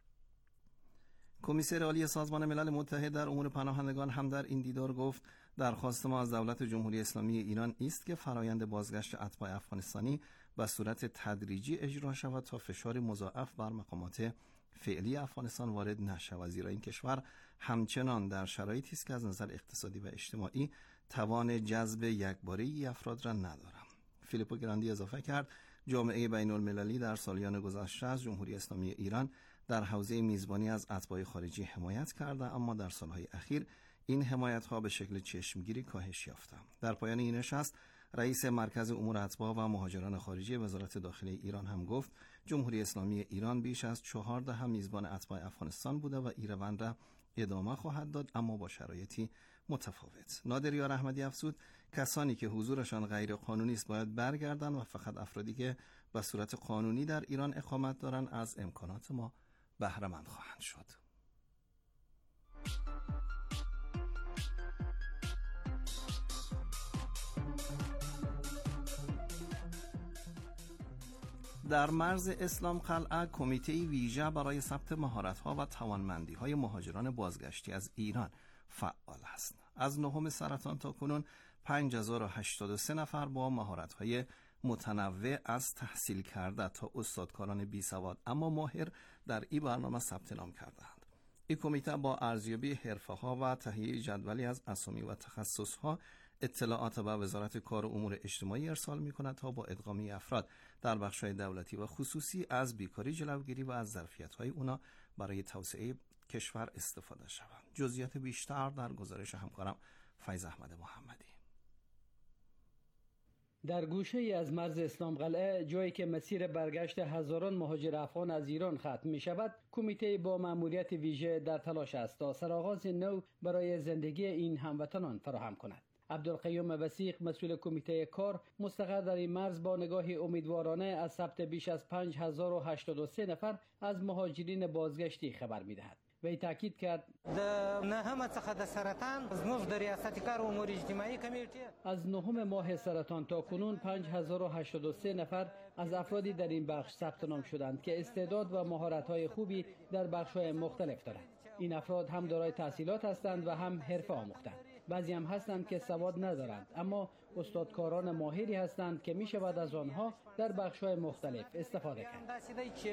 کمیسر عالی سازمان ملل متحد در امور پناهندگان هم در این دیدار گفت درخواست ما از دولت جمهوری اسلامی ایران است که فرایند بازگشت اتباع افغانستانی به صورت تدریجی اجرا شود تا فشار مضاعف بر مقامات فعلی افغانستان وارد نشود، زیرا این کشور همچنان در شرایطی است که از نظر اقتصادی و اجتماعی توان جذب یکباره افراد را ندارد. فیلیپو گراندی اضافه کرد جامعه بین المللی در سالیان گذشته از جمهوری اسلامی ایران در حوزه میزبانی از اتباع خارجی حمایت کرده، اما در سالهای اخیر این حمایت‌ها به شکل چشمگیری کاهش یافته. در پایان این نشست رئیس مرکز امور اتباع و مهاجران خارجی وزارت داخله ایران هم گفت جمهوری اسلامی ایران بیش از 14 میزبان اتباع افغانستان بوده و این روند را ادامه خواهد داد، اما با شرایطی متفاوت. نادر یار احمدی افزود کسانی که حضورشان غیر قانونی است باید برگردند و فقط افرادی که به صورت قانونی در ایران اقامت دارند از امکانات ما بهره مند خواهند شد. در مرز اسلام قلعه کمیته ویژه برای ثبت مهارت‌ها و توانمندی‌های مهاجران بازگشتی از ایران فعال است. از 9 سرطان تا کنون 5083 نفر با مهارت‌های متنوع از تحصیل کرده تا استادکاران بی سواد اما ماهر در این برنامه ثبت نام کردند. این کمیته با ارزیابی حرفه‌ها و تهیه جدولی از اسامی و تخصص‌ها اطلاعات به وزارت کار و امور اجتماعی ارسال می‌کند تا با ادغام افراد در بخش‌های دولتی و خصوصی از بیکاری جلوگیری و از ظرفیت‌های اونا برای توسعه کشور استفاده شود. جزئیات بیشتر در گزارش همکارم فیض احمد محمدی. در گوشه ای از مرز اسلام قلعه، جایی که مسیر برگشت هزاران مهاجر افغان از ایران ختم می شود، کمیته با مأموریت ویژه در تلاش است تا سرآغاز نو برای زندگی این هموطنان فراهم کند. عبدالقیوم وثیق، مسئول کمیته کار مستقر در این مرز، با نگاهی امیدوارانه از ثبت بیش از 5083 نفر از مهاجرین بازگشتی خبر می دهد. وی تاکید کرد از نهم ماه سرطان تا کنون 5083 نفر از افرادی در این بخش ثبت نام شدند که استعداد و مهارت‌های خوبی در بخش‌های مختلف دارند. این افراد هم دارای تحصیلات هستند و هم حرفه آموختند. بعضی هم هستند که سواد ندارند اما استادکاران ماهری هستند که می شود از آنها در بخش‌های مختلف استفاده کرد.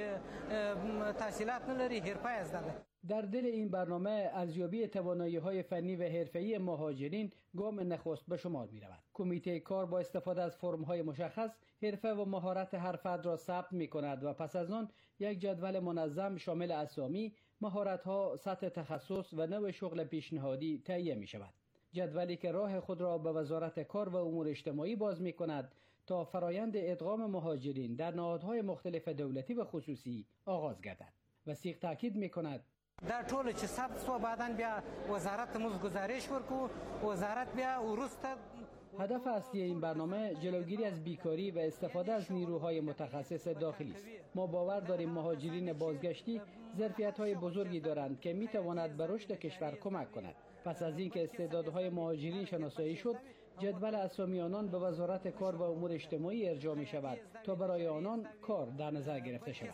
در دل این برنامه ارزیابی توانایی‌های فنی و حرفه‌ای مهاجرین گام نخست به شمار می‌رود. کمیته کار با استفاده از فرم‌های مشخص حرفه و مهارت هر فرد را ثبت می‌کند و پس از آن یک جدول منظم شامل اسامی، مهارت‌ها، سطح تخصص و نوع شغل پیشنهادی تهیه می‌شود. جدولی که راه خود را به وزارت کار و امور اجتماعی باز می‌کند تا فرایند ادغام مهاجرین در نهادهای مختلف دولتی و خصوصی آغاز گردد. وثیق تاکید می‌کند در ټول چې ثبت سو بعداً بیا وزارت موږ گزارش ورکو، وزارت بیا ورسته. هدف اصلی این برنامه جلوگیری از بیکاری و استفاده از نیروهای متخصص داخلی است. ما باور داریم مهاجرین بازگشتی ظرفیت‌های بزرگی دارند که می‌تواند به رشد کشور کمک کند. پس از اینکه استعدادهای مهاجرین شناسایی شد، جدول اسامی آنان به وزارت کار و امور اجتماعی ارجاع می شود تا برای آنان کار در نظر گرفته شود.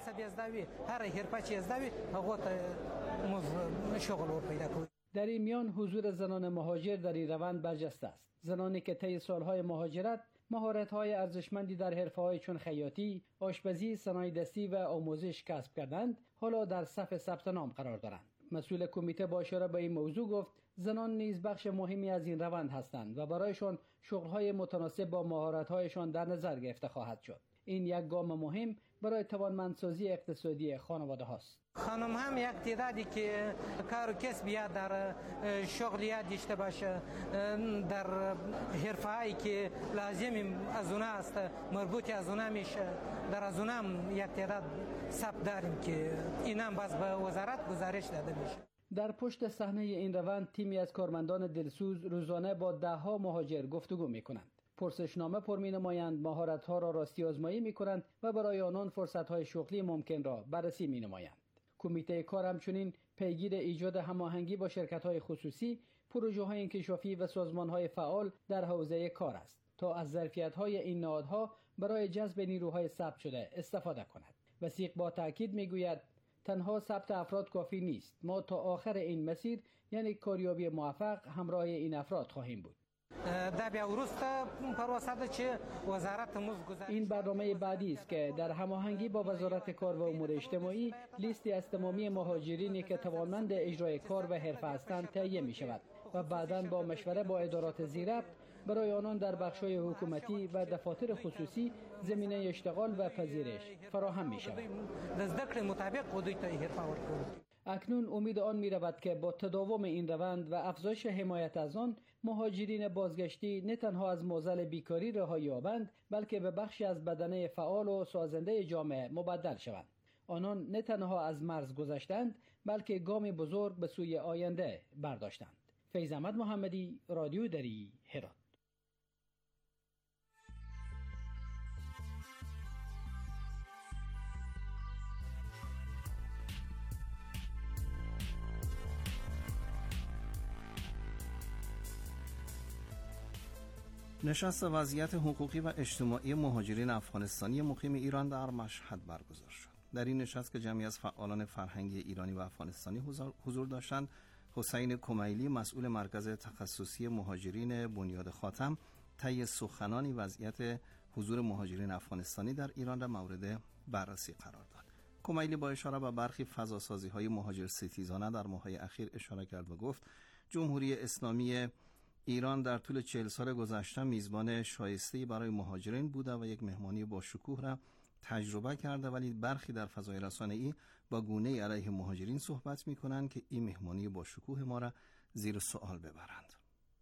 در این میان حضور زنان مهاجر در این روند برجسته است. زنانی که طی سالهای مهاجرت مهارت‌های ارزشمندی در حرفه‌های چون خیاطی، آشپزی، صنایع‌دستی و آموزش کسب کردند، حالا در صف ثبت نام قرار دارند. مسئول کمیته با اشاره به این موضوع گفت زنان نیز بخش مهمی از این روند هستند و برایشان شغل‌های متناسب با مهارت‌هایشان در نظر گرفته خواهد شد. این یک گام مهم برای توانمندسازی اقتصادی خانواده هاست. خانم هم یک تعدادی که کار و کسب یا در شغلیات داشته باشه، در حرفه‌ای که لازم از اونها است، مربوط از اونها میشه، در از اونها یک تعداد ثبت داریم که اینا هم باز به وزارت گزارش داده میشه. در پشت صحنه این روند تیمی از کارمندان دلسوز روزانه با ده‌ها مهاجر گفتگو می‌کنند. پرسشنامه پر می‌نمایند، مهارت‌ها را راستی آزمایی می‌کنند و برای آنان فرصت‌های شغلی ممکن را بررسی می‌نمایند. کمیته کار همچنین پیگیر ایجاد هماهنگی با شرکت‌های خصوصی، پروژه‌های انکشافی و سازمان‌های فعال در حوزه کار است تا از ظرفیت‌های این نهادها برای جذب نیروهای ثبت شده استفاده کند. وثیق با تاکید می‌گوید تنها ثبت افراد کافی نیست. ما تا آخر این مسیر یعنی کاریابی موفق همراه این افراد خواهیم بود. این برنامه بعدی است که در هماهنگی با وزارت کار و امور اجتماعی لیستی از تمامی مهاجرینی که توانمند اجرای کار و حرفه هستند تهیه می شود و بعداً با مشوره با ادارات زیربط برای آنان در بخش‌های حکومتی و دفاتر خصوصی زمینه اشتغال و پذیرش فراهم می شود. اکنون امید آن می رود که با تداوم این روند و افزایش حمایت از آن، مهاجرین بازگشتی نه تنها از معضل بیکاری رهایی یابند، بلکه به بخشی از بدنه فعال و سازنده جامعه مبدل شوند. آنان نه تنها از مرز گذشتند، بلکه گامی بزرگ به سوی آینده برداشتند. فیض احمد محمدی، رادیو دری، هرات. نشست وضعیت حقوقی و اجتماعی مهاجرین افغانستانی مقیم ایران در مشهد برگزار شد. در این نشست که جمعی از فعالان فرهنگی ایرانی و افغانستانی حضور داشتند، حسین کمیلی مسئول مرکز تخصصی مهاجرین بنیاد خاتم طی سخنانی وضعیت حضور مهاجرین افغانستانی در ایران را مورد بررسی قرار داد. کمیلی با اشاره به برخی فضاسازی‌های مهاجر ستیزانه در ماه‌های اخیر اشاره کرد و گفت جمهوری اسلامی ایران در طول 40 سال گذشته میزبان شایسته‌ای برای مهاجرین بوده و یک مهمانی با شکوه را تجربه کرده، ولی برخی در فضای رسانه‌ای با گونه‌ای علیه مهاجرین صحبت می‌کنند که این مهمانی با شکوه ما را زیر سوال ببرند.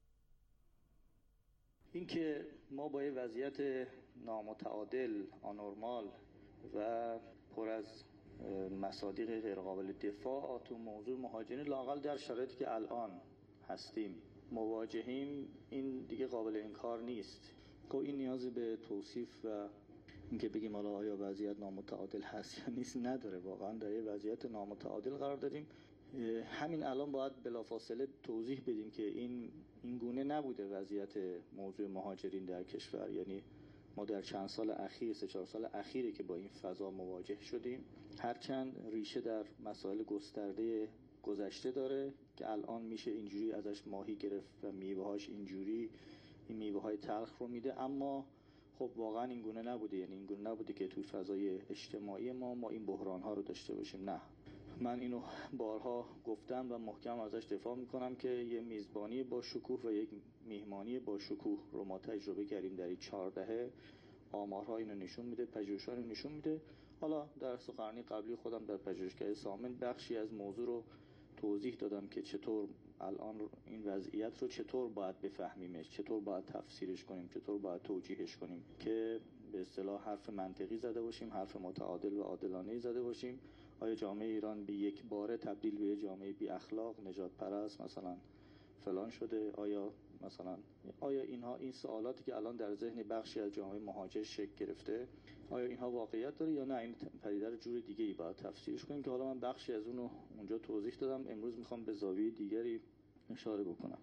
اینکه ما با یه وضعیت نامتعادل، آنورمال و پر از مصادیق غیرقابل دفاع تو موضوع مهاجرین لااقل در شرایطی که الان هستیم مواجهیم، این دیگه قابل انکار نیست. خب این نیازی به توصیف و اینکه بگیم حالا آیا وضعیت نامتعادل هست یا نیست نداره. واقعا در یه وضعیت نامتعادل قرار داریم. همین الان باید بلافاصله توضیح بدیم که این گونه نبوده وضعیت موضوع مهاجرین در کشور. یعنی ما در چند سال اخیر 3-4 سال اخیری که با این فضا مواجه شدیم، هرچند ریشه در مسائل گسترده گذشته داره که الان میشه اینجوری ازش ماهی گرفت و میوه‌هاش اینجوری این میوه‌های تلخ رو میده، اما خب واقعا این گونه نبوده. یعنی این گونه نبوده که توی فضای اجتماعی ما این بحران‌ها رو داشته باشیم. نه، من اینو بارها گفتم و محکم ازش دفاع میکنم که یه میزبانی با شکوه و یک میهمانی با شکوه رو ما تجربه کردیم در این 4 دهه. آمارها اینو نشون میده، پژوهش‌ها اینو نشون میده. حالا در سخنرانی قبلی خودم در پژوهشگاه سامن بخشی از موضوع رو توضیح دادم که چطور الان این وضعیت رو چطور باید بفهمیمش، چطور باید تفسیرش کنیم، چطور باید توجیهش کنیم که به اصطلاح حرف منطقی زده باشیم، حرف متعادل و عادلانه‌ای زده باشیم. آیا جامعه ایران به یک باره تبدیل به جامعه بی اخلاق، نجات پرست مثلا فلان شده؟ آیا این سوالاتی که الان در ذهن بخشی از جامعه مهاجر شکل گرفته، آیا اینها واقعیت داره یا نه این پدیده رو جور دیگه ای باید تفسیرش کنیم که حالا من بخشی از اونو اونجا توضیح دادم. امروز میخوام به زاویه دیگری اشاره بکنم.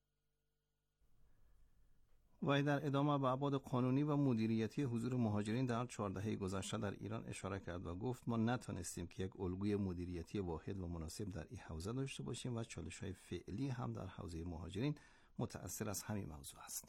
و در ادامه به ابعاد قانونی و مدیریتی حضور مهاجرین در 4 دهه گذشته در ایران اشاره کرد و گفت ما نتونستیم که یک الگوی مدیریتی واحد و مناسب در این حوزه داشته باشیم و چالش‌های فعلی هم در حوزه مهاجرین متأثر از همین موضوع است.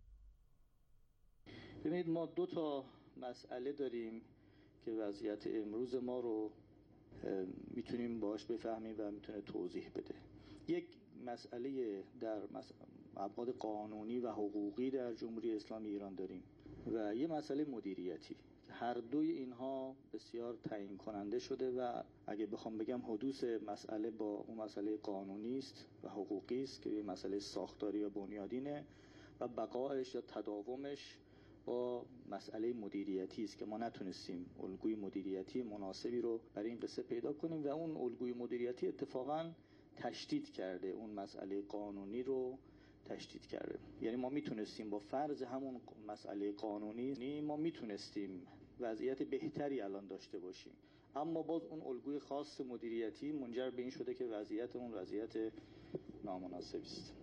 ببینید ما 2 تا مسئله داریم که وضعیت امروز ما رو میتونیم باهاش بفهمیم و میتونه توضیح بده. یک مسئله در ابعاد قانونی و حقوقی در جمهوری اسلامی ایران داریم و یه مسئله مدیریتی. هر دوی اینها بسیار تعیین کننده شده و اگه بخوام بگم حدوث مسئله با اون مسئله قانونی است و حقوقی است که یه مسئله ساختاری و بنیادینه و بقایش یا تداومش با مسئله مدیریتی است که ما نتونستیم الگوی مدیریتی مناسبی رو برای این قصه پیدا کنیم و اون الگوی مدیریتی اتفاقاً تشدید کرده، اون مسئله قانونی رو تشدید کرده. یعنی ما میتونستیم با فرض همون مسئله قانونی ما میتونستیم وضعیت بهتری الان داشته باشیم، اما باز اون الگوی خاص مدیریتی منجر به این شده که وضعیت اون وضعیت نامناسبی است.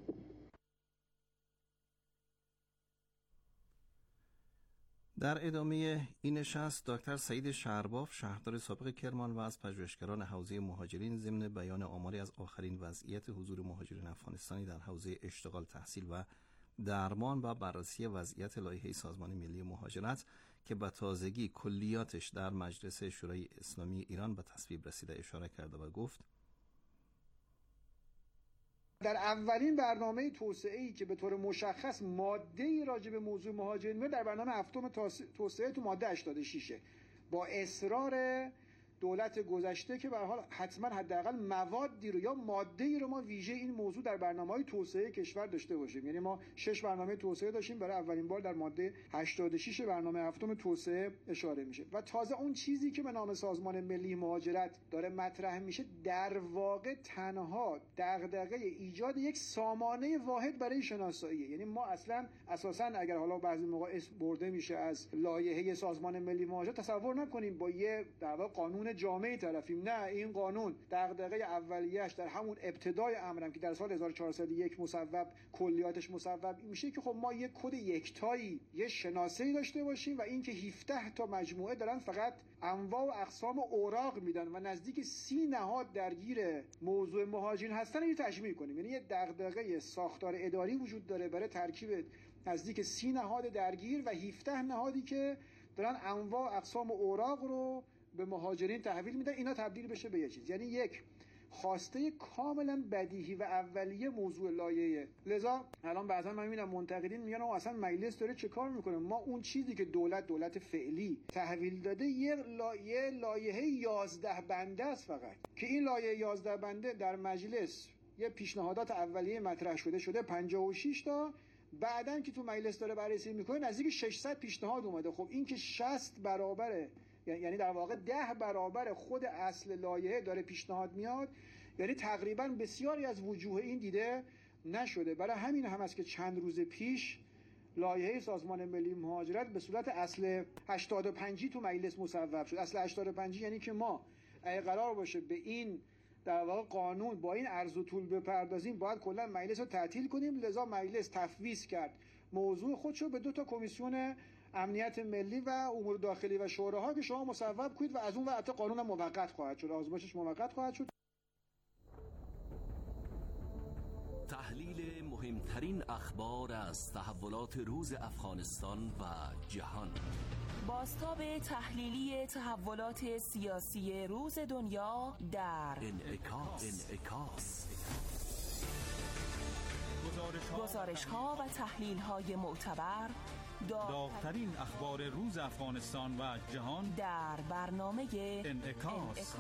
در ادامه این نشست دکتر سعید شهرباف شهردار سابق کرمان و از پژوهشگران حوزه مهاجرین ضمن بیان آماری از آخرین وضعیت حضور مهاجرین افغانستانی در حوزه اشتغال، تحصیل و درمان و بررسی وضعیت لایحه سازمان ملی مهاجرت که به تازگی کلیاتش در مجلس شورای اسلامی ایران به تصویب رسیده اشاره کرده و گفت در اولین برنامه توسعه‌ای که به طور مشخص ماده‌ای راجع به موضوع مهاجرین در برنامه هفتم توسعه تو ماده 86 با اصرار دولت گذشته که به هر حال حتما حداقل موادی رو یا ماده‌ای رو ما ویژه این موضوع در برنامه‌های توسعه کشور داشته باشیم. یعنی ما 6 برنامه توسعه داشتیم، برای اولین بار در ماده 86 برنامه هفتم توسعه اشاره میشه و تازه اون چیزی که به نام سازمان ملی مهاجرت داره مطرح میشه در واقع تنها دغدغه ایجاد یک سامانه واحد برای شناسایی. یعنی ما اساساً اگر حالا بعضی موقع اسم برده میشه از لایحه سازمان ملی مهاجرت، تصور نکنیم با یه در واقع قانون جامعی طرفیم. نه، این قانون دغدغه اولیه‌اش در همون ابتدای امرم که در سال 1401 مصوب کلیاتش مصوب میشه که خب ما یک کد یکتایی، یه شناسه‌ای داشته باشیم و اینکه 17 تا مجموعه دارن فقط انواع و اقسام اوراق میدن و نزدیک 30 نهاد درگیر موضوع مهاجرین هستن رو تجمیع کنیم. یعنی یه دغدغه ساختار اداری وجود داره برای ترکیب نزدیک 30 نهاد درگیر و 17 نهادی که دارن انواع و اقسام اوراق رو به مهاجرین تحویل میدن، اینا تبدیل بشه به یه چیز. یعنی یک خواسته کاملا بدیهی و اولیه موضوع لایحه. لذا الان بعضا من میبینم منتقدین میگن اصلا مجلس داره چه کار میکنه؟ ما اون چیزی که دولت فعلی تحویل داده یه لایحه 11 بنده است فقط، که این لایحه 11 بنده در مجلس یه پیشنهادات اولیه مطرح شده 56 تا، بعدن که تو مجلس داره بررسی میکنه نزدیک 600 پیشنهاد اومده. خب این که 60 برابره، یعنی در واقع 10 برابر خود اصل لایحه داره پیشنهاد میاد، یعنی تقریبا بسیاری از وجوه این دیده نشده. برای همین هم است که چند روز پیش لایحه سازمان ملی مهاجرت به صورت اصل 85 تو مجلس مصوب شد. اصل 85 یعنی که ما اگه قرار باشه به این در واقع قانون با این عرض و طول بپردازیم، باید کلا مجلس رو تعطیل کنیم. لذا مجلس تفویض کرد موضوع خودشو به 2 کمیسیون امنیت ملی و امور داخلی و شوراها که شما مصوب کنید و از اون وقت قانون موقت خواهد شد، آزمایشش موقت خواهد شد. تحلیل مهمترین اخبار از تحولات روز افغانستان و جهان. بازتاب تحلیلی تحولات سیاسی روز دنیا در انعکاس. گزارش‌ها و تحلیل‌های معتبر، داغ‌ترین اخبار روز افغانستان و جهان در برنامه انعکاس.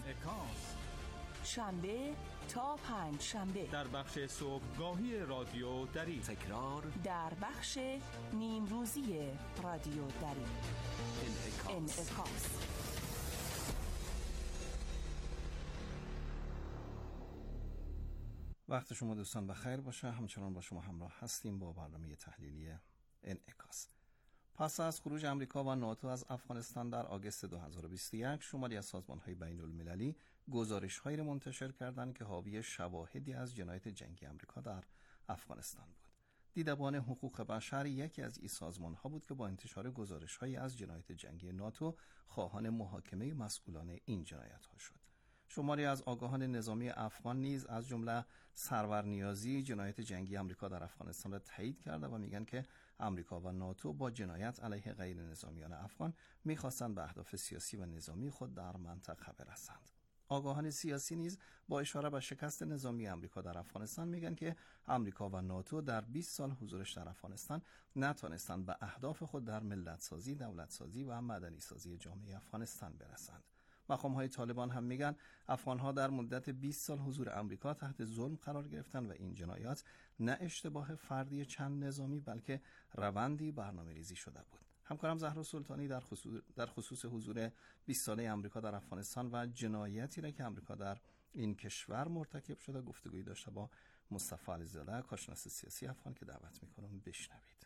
شنبه تا پنج شنبه در بخش صبحگاهی رادیو دری، تکرار در بخش نیمروزی رادیو دری. انعکاس. وقت شما دوستان بخیر باشه. همچنان با شما همراه هستیم با برنامه تحلیلی انعکاس. پس از خروج امریکا و ناتو از افغانستان در آگوست 2021، شماری از سازمان‌های بین‌المللی گزارش‌هایی را منتشر کردند که حاوی شواهدی از جنایت جنگی امریکا در افغانستان بود. دیدبان حقوق بشر یکی از این سازمان‌ها بود که با انتشار گزارش‌هایی از جنایت جنگی ناتو خواهان محاکمه مسئولان این جنایت‌ها شد. شماری از آگاهان نظامی افغان نیز از جمله سرور نیازی جنایت جنگی امریکا در افغانستان را تایید کرده و میگن که امریکا و ناتو با جنایت علیه غیر نظامیان افغان میخواستند به اهداف سیاسی و نظامی خود در منطقه برسند. آگاهان سیاسی نیز با اشاره به شکست نظامی امریکا در افغانستان میگن که امریکا و ناتو در 20 سال حضورش در افغانستان نتوانستند به اهداف خود در ملت‌سازی، دولت‌سازی و مدنی‌سازی جامعه افغانستان برسند. مقام‌های طالبان هم میگن افغان‌ها در مدت 20 سال حضور امریکا تحت ظلم قرار گرفتن و این جنایات نه اشتباه فردی چند نظامی بلکه روندی برنامه‌ریزی شده بود. همکارم زهرا سلطانی در خصوص حضور 20 ساله امریکا در افغانستان و جنایتی را که امریکا در این کشور مرتکب شده گفتگویی داشته با مصطفی علیزاده، کارشناس سیاسی افغان، که دعوت می‌کنم بشنوید.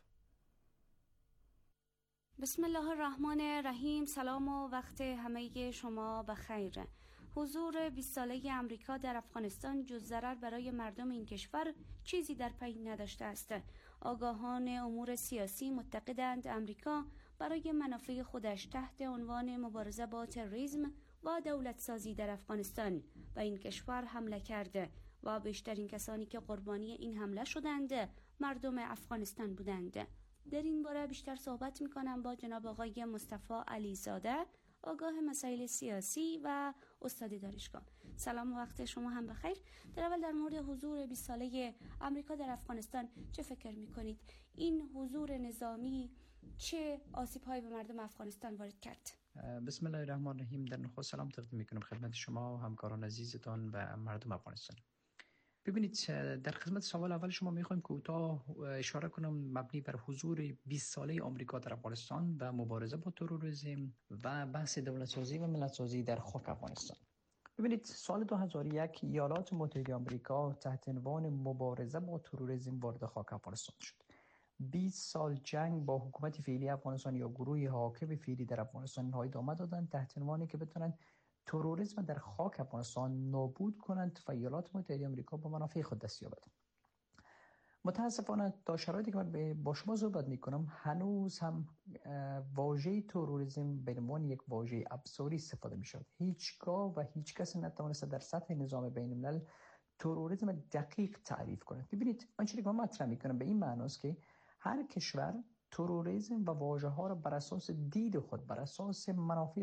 بسم الله الرحمن الرحیم. سلام و وقت همه شما بخیر. حضور 20 ساله امریکا در افغانستان جز ضرر برای مردم این کشور چیزی در پی نداشته است. آگاهان امور سیاسی معتقدند امریکا برای منافع خودش تحت عنوان مبارزه با تروریسم و دولت سازی در افغانستان به این کشور حمله کرده و بیشترین کسانی که قربانی این حمله شدند مردم افغانستان بودند. در این باره بیشتر صحبت میکنم با جناب آقای مصطفی علیزاده، آگاه مسائل سیاسی و استاد دانشگاه. سلام و وقت شما هم بخیر. در اول در مورد حضور 20 ساله امریکا در افغانستان چه فکر میکنید؟ این حضور نظامی چه آسیب‌هایی به مردم افغانستان وارد کرد؟ بسم الله الرحمن الرحیم. در نخست سلام تقدیم میکنم خدمت شما و همکاران عزیزتان و مردم افغانستان. ببینید، در خدمت سوال اول شما میخوایم کوتاه اشاره کنم مبنی بر حضور 20 ساله آمریکا در افغانستان و مبارزه با تروریسم و بحث دولت‌سازی و ملت‌سازی در خاک افغانستان. ببینید، سال 2001 ایالات متحده آمریکا تحت عنوان مبارزه با تروریسم وارد خاک افغانستان شد. 20 سال جنگ با حکومت فعلی افغانستان یا گروه حاکم فعلی در افغانستان های ادامه دادند تحت عنوانی که بتونن تروریسم در خاک افغانستان نابود کنند و ایالات متحده آمریکا با منافع خود دست یابد. متاسفانه تا شرایطی که من با شما صحبت میکنم هنوز هم واژه تروریسم به عنوان یک واژه ابزاری استفاده میشود. هیچگاه و هیچ کس نتوانسته در سطح نظام بین الملل تروریسم دقیق تعریف کنه. ببینید، آنچه که من مطرح میکنم به این معناست که هر کشور تروریسم و واژه ها را بر اساس دید خود، بر اساس منافع